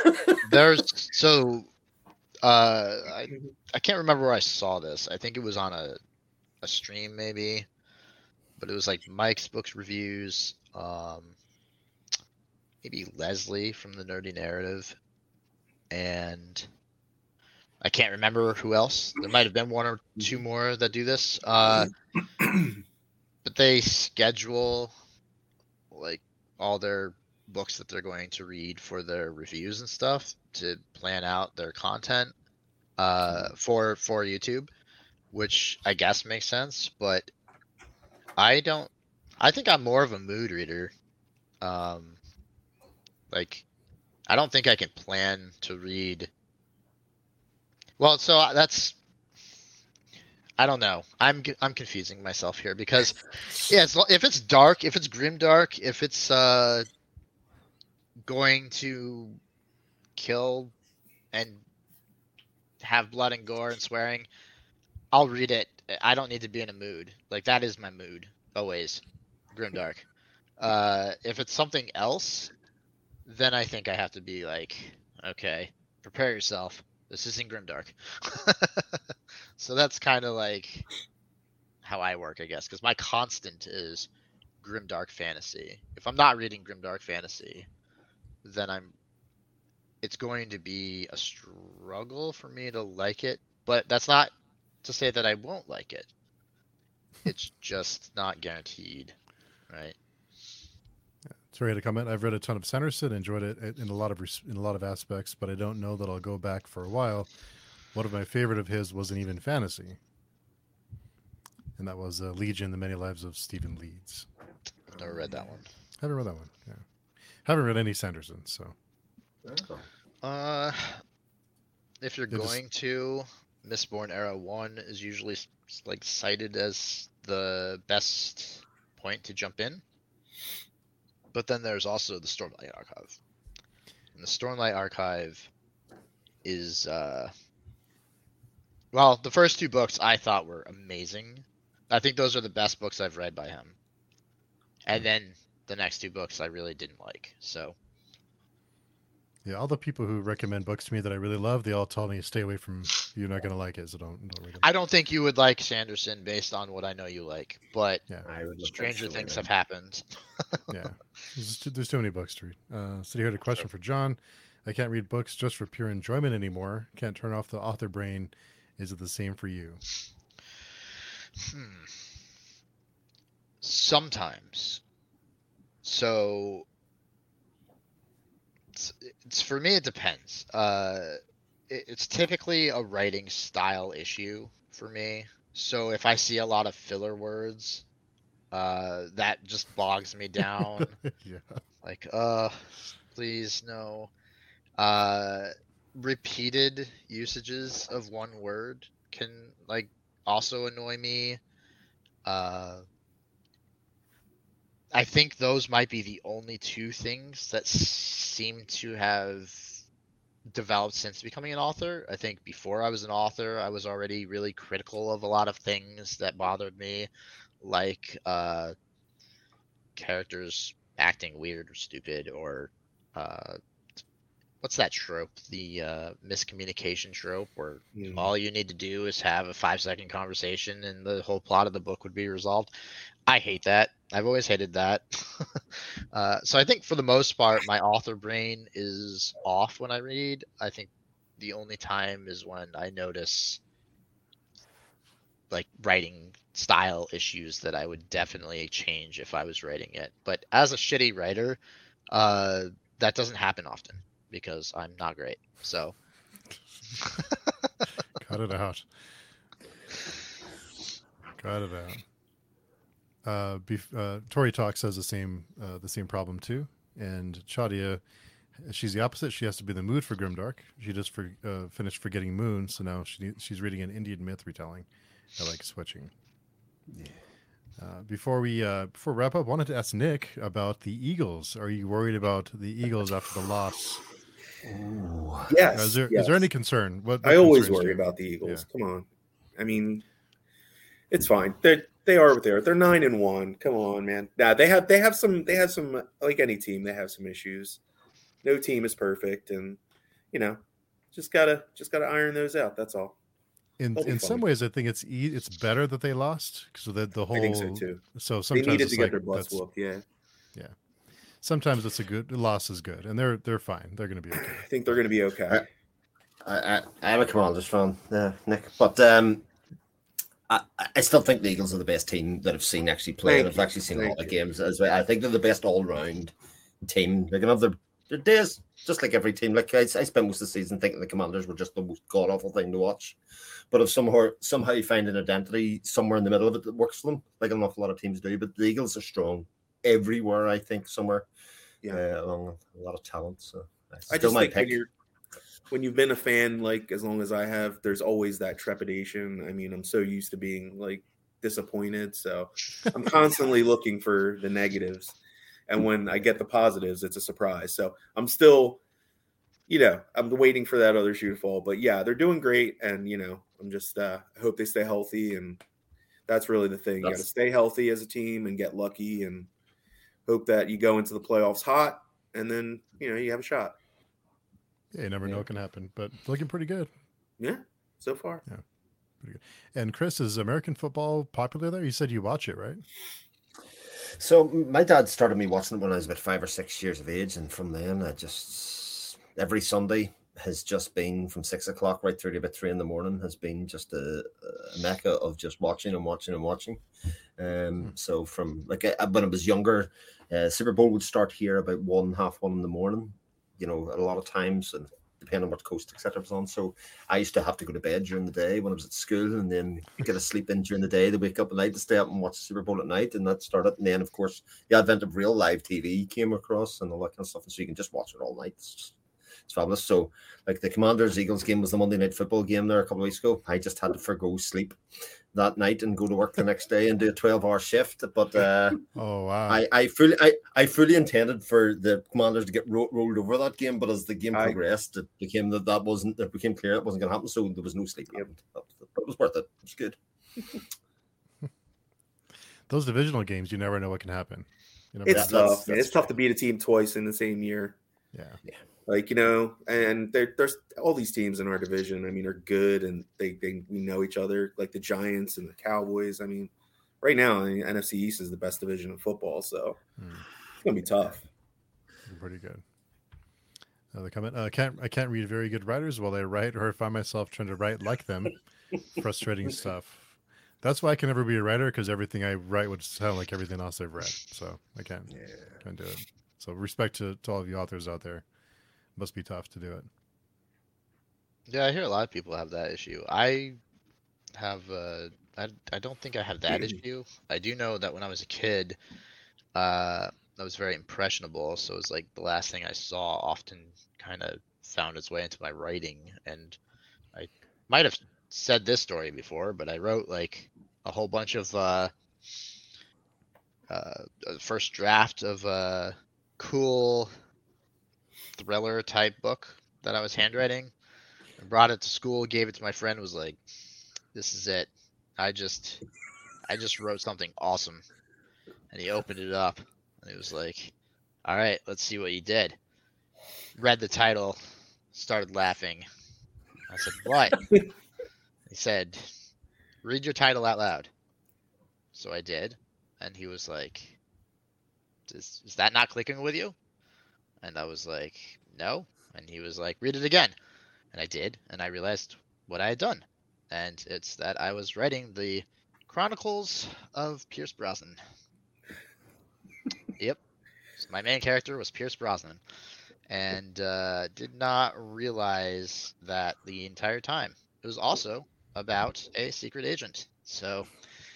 I can't remember where I saw this. I think it was on a stream maybe, but it was like Mike's Books Reviews, maybe Leslie from the Nerdy Narrative, and I can't remember who else. There might have been one or two more that do this. But they schedule like all their books that they're going to read for their reviews and stuff to plan out their content for YouTube, which I guess makes sense, but I think I'm more of a mood reader. Like, I don't think I can plan to read. Well, so that's, I don't know. I'm confusing myself here because, yeah, if it's dark, if it's grimdark, if it's going to kill and have blood and gore and swearing, I'll read it. I don't need to be in a mood. Like, that is my mood always, grimdark. If it's something else, then I think I have to be like, okay, prepare yourself. This isn't grimdark. So that's kind of like how I work, I guess, because my constant is grimdark fantasy. If I'm not reading grimdark fantasy, then it's going to be a struggle for me to like it. But that's not to say that I won't like it. It's just not guaranteed, right? Sorry to comment. I've read a ton of Sanderson, enjoyed it in a lot of aspects, but I don't know that I'll go back for a while. One of my favorite of his wasn't even fantasy, and that was Legion: The Many Lives of Stephen Leeds. I've never read that one. Haven't read that one. Yeah, haven't read any Sanderson. So, if you're going to, Mistborn Era 1 is usually like cited as the best point to jump in. But then there's also the Stormlight Archive. And the Stormlight Archive is, well, the first two books I thought were amazing. I think those are the best books I've read by him. And then the next two books I really didn't like. So, yeah, all the people who recommend books to me that I really love, they all tell me stay away from. You're not going to like it, so don't read them. I don't think you would like Sanderson based on what I know you like, but yeah, stranger things have happened. Yeah, there's too many books to read. So you had a question for John. I can't read books just for pure enjoyment anymore. Can't turn off the author brain. Is it the same for you? Sometimes. So it's for me, it depends. It's typically a writing style issue for me. So if I see a lot of filler words, that just bogs me down. Yeah. Like, please no. Repeated usages of one word can like also annoy me. I think those might be the only two things that seem to have developed since becoming an author. I think before I was an author, I was already really critical of a lot of things that bothered me, like characters acting weird or stupid, or what's that trope? The miscommunication trope, where all you need to do is have a 5-second conversation and the whole plot of the book would be resolved. I hate that. I've always hated that. So I think for the most part, my author brain is off when I read. I think the only time is when I notice like writing style issues that I would definitely change if I was writing it. But as a shitty writer, that doesn't happen often because I'm not great. So cut it out. Cut it out. Tori Talk says the same problem too, and Chadia, she's the opposite. She has to be in the mood for grimdark. She just finished Forgetting Moon, so now she's reading an Indian myth retelling. I like switching. Yeah. Before we wrap up, I wanted to ask Nick about the Eagles. Are you worried about the Eagles after the loss? Yes. Is there any concern? What I always worry about the Eagles. Yeah. Come on, I mean, it's fine. They are there. They're 9-1. Come on, man. Nah, they have some like any team. They have some issues. No team is perfect, and just gotta iron those out. That's all. In some ways, I think it's better that they lost because the whole. I think so too. So sometimes they needed to get their butts whooped. Yeah. Yeah. Sometimes it's a good loss is good, and they're fine. They're going to be okay. I think they're going to be okay. I'm a Commanders fan, Nick, but I still think the Eagles are the best team that I've seen actually play. I've actually seen a lot of games as well. I think they're the best all round team. They can have their days, just like every team. Like I spent most of the season thinking the Commanders were just the most god awful thing to watch. But if somehow you find an identity somewhere in the middle of it that works for them, like an awful lot of teams do. But the Eagles are strong everywhere, I think, somewhere. Along a lot of talent. So I just think when you've been a fan like as long as I have, there's always that trepidation. I mean, I'm so used to being like disappointed, so I'm constantly looking for the negatives. And when I get the positives, it's a surprise. So I'm still, I'm waiting for that other shoe to fall. But yeah, they're doing great, and I'm just I hope they stay healthy, and that's really the thing. You got to stay healthy as a team and get lucky, and hope that you go into the playoffs hot, and then you have a shot. Yeah, you never know what can happen, but looking pretty good. Yeah, so far. Yeah, pretty good. And Chris, is American football popular there? You said you watch it, right? So my dad started me watching it when I was about 5 or 6 years of age, and from then I just every Sunday has just been from 6 o'clock right through to about 3 a.m. has been just a mecca of just watching and watching and watching. So from like when I was younger, Super Bowl would start here about 1:30 in the morning. A lot of times, and depending on what coast, etc. was on. So I used to have to go to bed during the day when I was at school, and then get a sleep in during the day to wake up at night to stay up and watch the Super Bowl at night. And that started. And then, of course, the advent of real live TV came across and all that kind of stuff. And so you can just watch it all night. It's fabulous. So, like the Commanders-Eagles game was the Monday Night Football game there a couple of weeks ago. I just had to forgo sleep that night and go to work the next day and do a 12-hour shift. But oh wow, I fully intended for the Commanders to get rolled over that game. But as the game progressed, it became it became clear it wasn't going to happen. So there was no sleep. But it was worth it. It was good. Those divisional games, you never know what can happen. It's tough. It's tough to beat a team twice in the same year. Yeah. Like, and there's all these teams in our division. I mean, are good, and we know each other, like the Giants and the Cowboys. I mean, right now, the NFC East is the best division of football, so it's gonna be tough. Pretty good. Another comment. I can't read very good writers while I write, or find myself trying to write like them. Frustrating stuff. That's why I can never be a writer, because everything I write would sound like everything else I've read. So I can't do it. So respect to all of you authors out there. Must be tough to do it. Yeah, I hear a lot of people have that issue. I have I don't think I have that issue. I do know that when I was a kid, I was very impressionable, so it's like the last thing I saw often kind of found its way into my writing. And I might have said this story before, but I wrote like a whole bunch of first draft of a cool thriller type book that I was handwriting. I brought it to school, gave it to my friend, was like, this is it. I just wrote something awesome. And he opened it up and he was like, all right, let's see what you did. Read the title, started laughing. I said, what? He said, read your title out loud. So I did. And he was like, is that not clicking with you? And I was like, no. And he was like, read it again. And I did. And I realized what I had done. And it's that I was writing the Chronicles of Pierce Brosnan. Yep. So my main character was Pierce Brosnan. And did not realize that the entire time. It was also about a secret agent. So.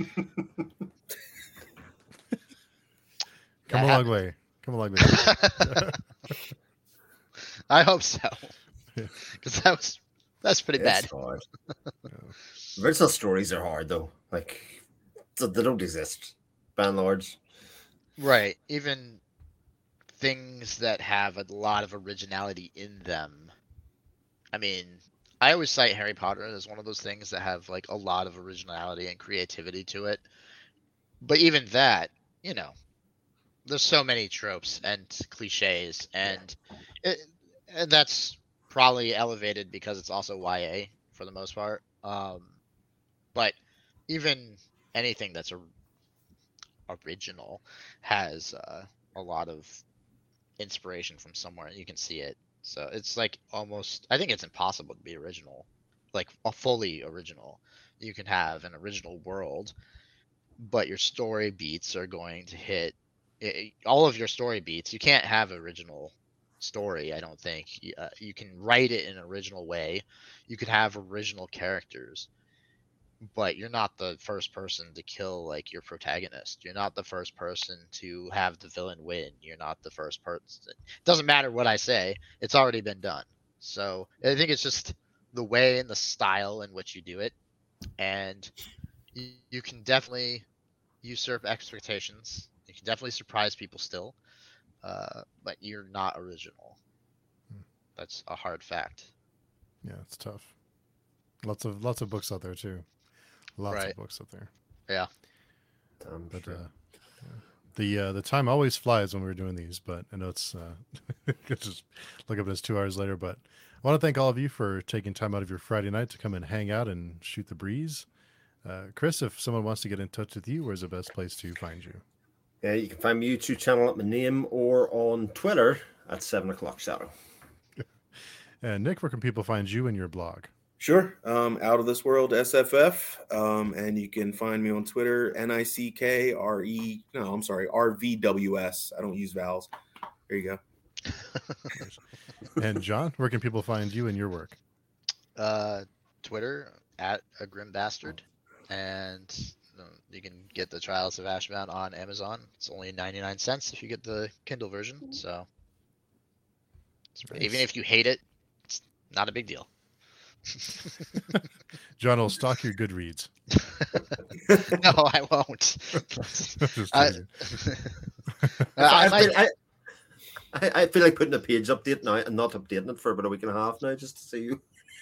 Come a long way. I hope so. Because that's pretty bad. Hard. Original stories are hard though. Like they don't exist by and large. Right. Even things that have a lot of originality in them. I mean, I always cite Harry Potter as one of those things that have like a lot of originality and creativity to it. But even that, there's so many tropes and cliches, and that's probably elevated because it's also YA for the most part. But even anything that's original has a lot of inspiration from somewhere, and you can see it. So it's like almost, I think it's impossible to be original, like a fully original. You can have an original world, but your story beats are going to hit all of your story beats. You can't have original story. I don't think you can write it in an original way. You could have original characters, but you're not the first person to kill like your protagonist. You're not the first person to have the villain win. You're not the first person. It doesn't matter what I say. It's already been done. So I think it's just the way and the style in which you do it, and you can definitely usurp expectations. You can definitely surprise people still, but you're not original. That's a hard fact. Yeah, it's tough. Lots of books out there too. Lots Right. of books out there. Yeah. But Sure. the time always flies when we're doing these. But I know it's just look up it's 2 hours later. But I want to thank all of you for taking time out of your Friday night to come and hang out and shoot the breeze. Chris, if someone wants to get in touch with you, where's the best place to find you? Yeah, you can find my YouTube channel at my name or on Twitter at 7 o'clock Shadow. And Nick, where can people find you and your blog? Sure. Out of This World SFF. And you can find me on Twitter, RVWS. I don't use vowels. There you go. And John, where can people find you and your work? Twitter at a grim bastard, and you can get the Trials of Ashbound on Amazon. It's only 99 cents if you get the Kindle version. So even if you hate it, it's not a big deal. John will stock your Goodreads. No, I won't. Just I, teasing. I feel like putting a page update now and not updating it for about a week and a half now just to see you.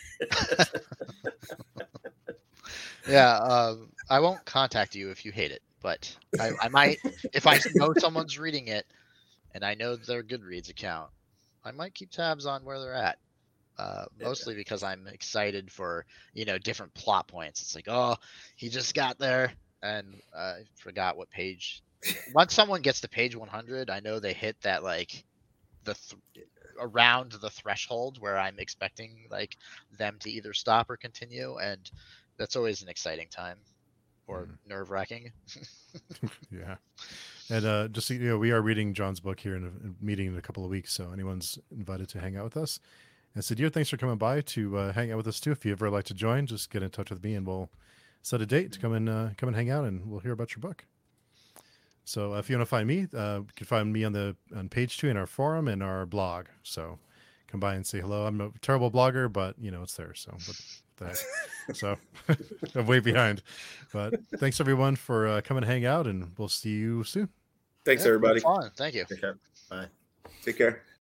Yeah, I won't contact you if you hate it, but I might if I know someone's reading it and I know their Goodreads account. I might keep tabs on where they're at. Mostly because I'm excited for different plot points. It's like, oh, he just got there and I forgot what page. Once someone gets to page 100, I know they hit that like around the threshold where I'm expecting like them to either stop or continue, and that's always an exciting time or nerve-wracking. Yeah. And just so you know, we are reading John's book here in a meeting in a couple of weeks, so anyone's invited to hang out with us. And Sadir, thanks for coming by to hang out with us too. If you ever like to join, just get in touch with me and we'll set a date to come and hang out and we'll hear about your book. So if you want to find me, you can find me on page 2 in our forum and our blog. So come by and say hello. I'm a terrible blogger, but it's there. So what the heck? So I'm way behind. But thanks everyone for coming and hang out, and we'll see you soon. Thanks, everybody. Fun. Thank you. Take care. Bye. Take care.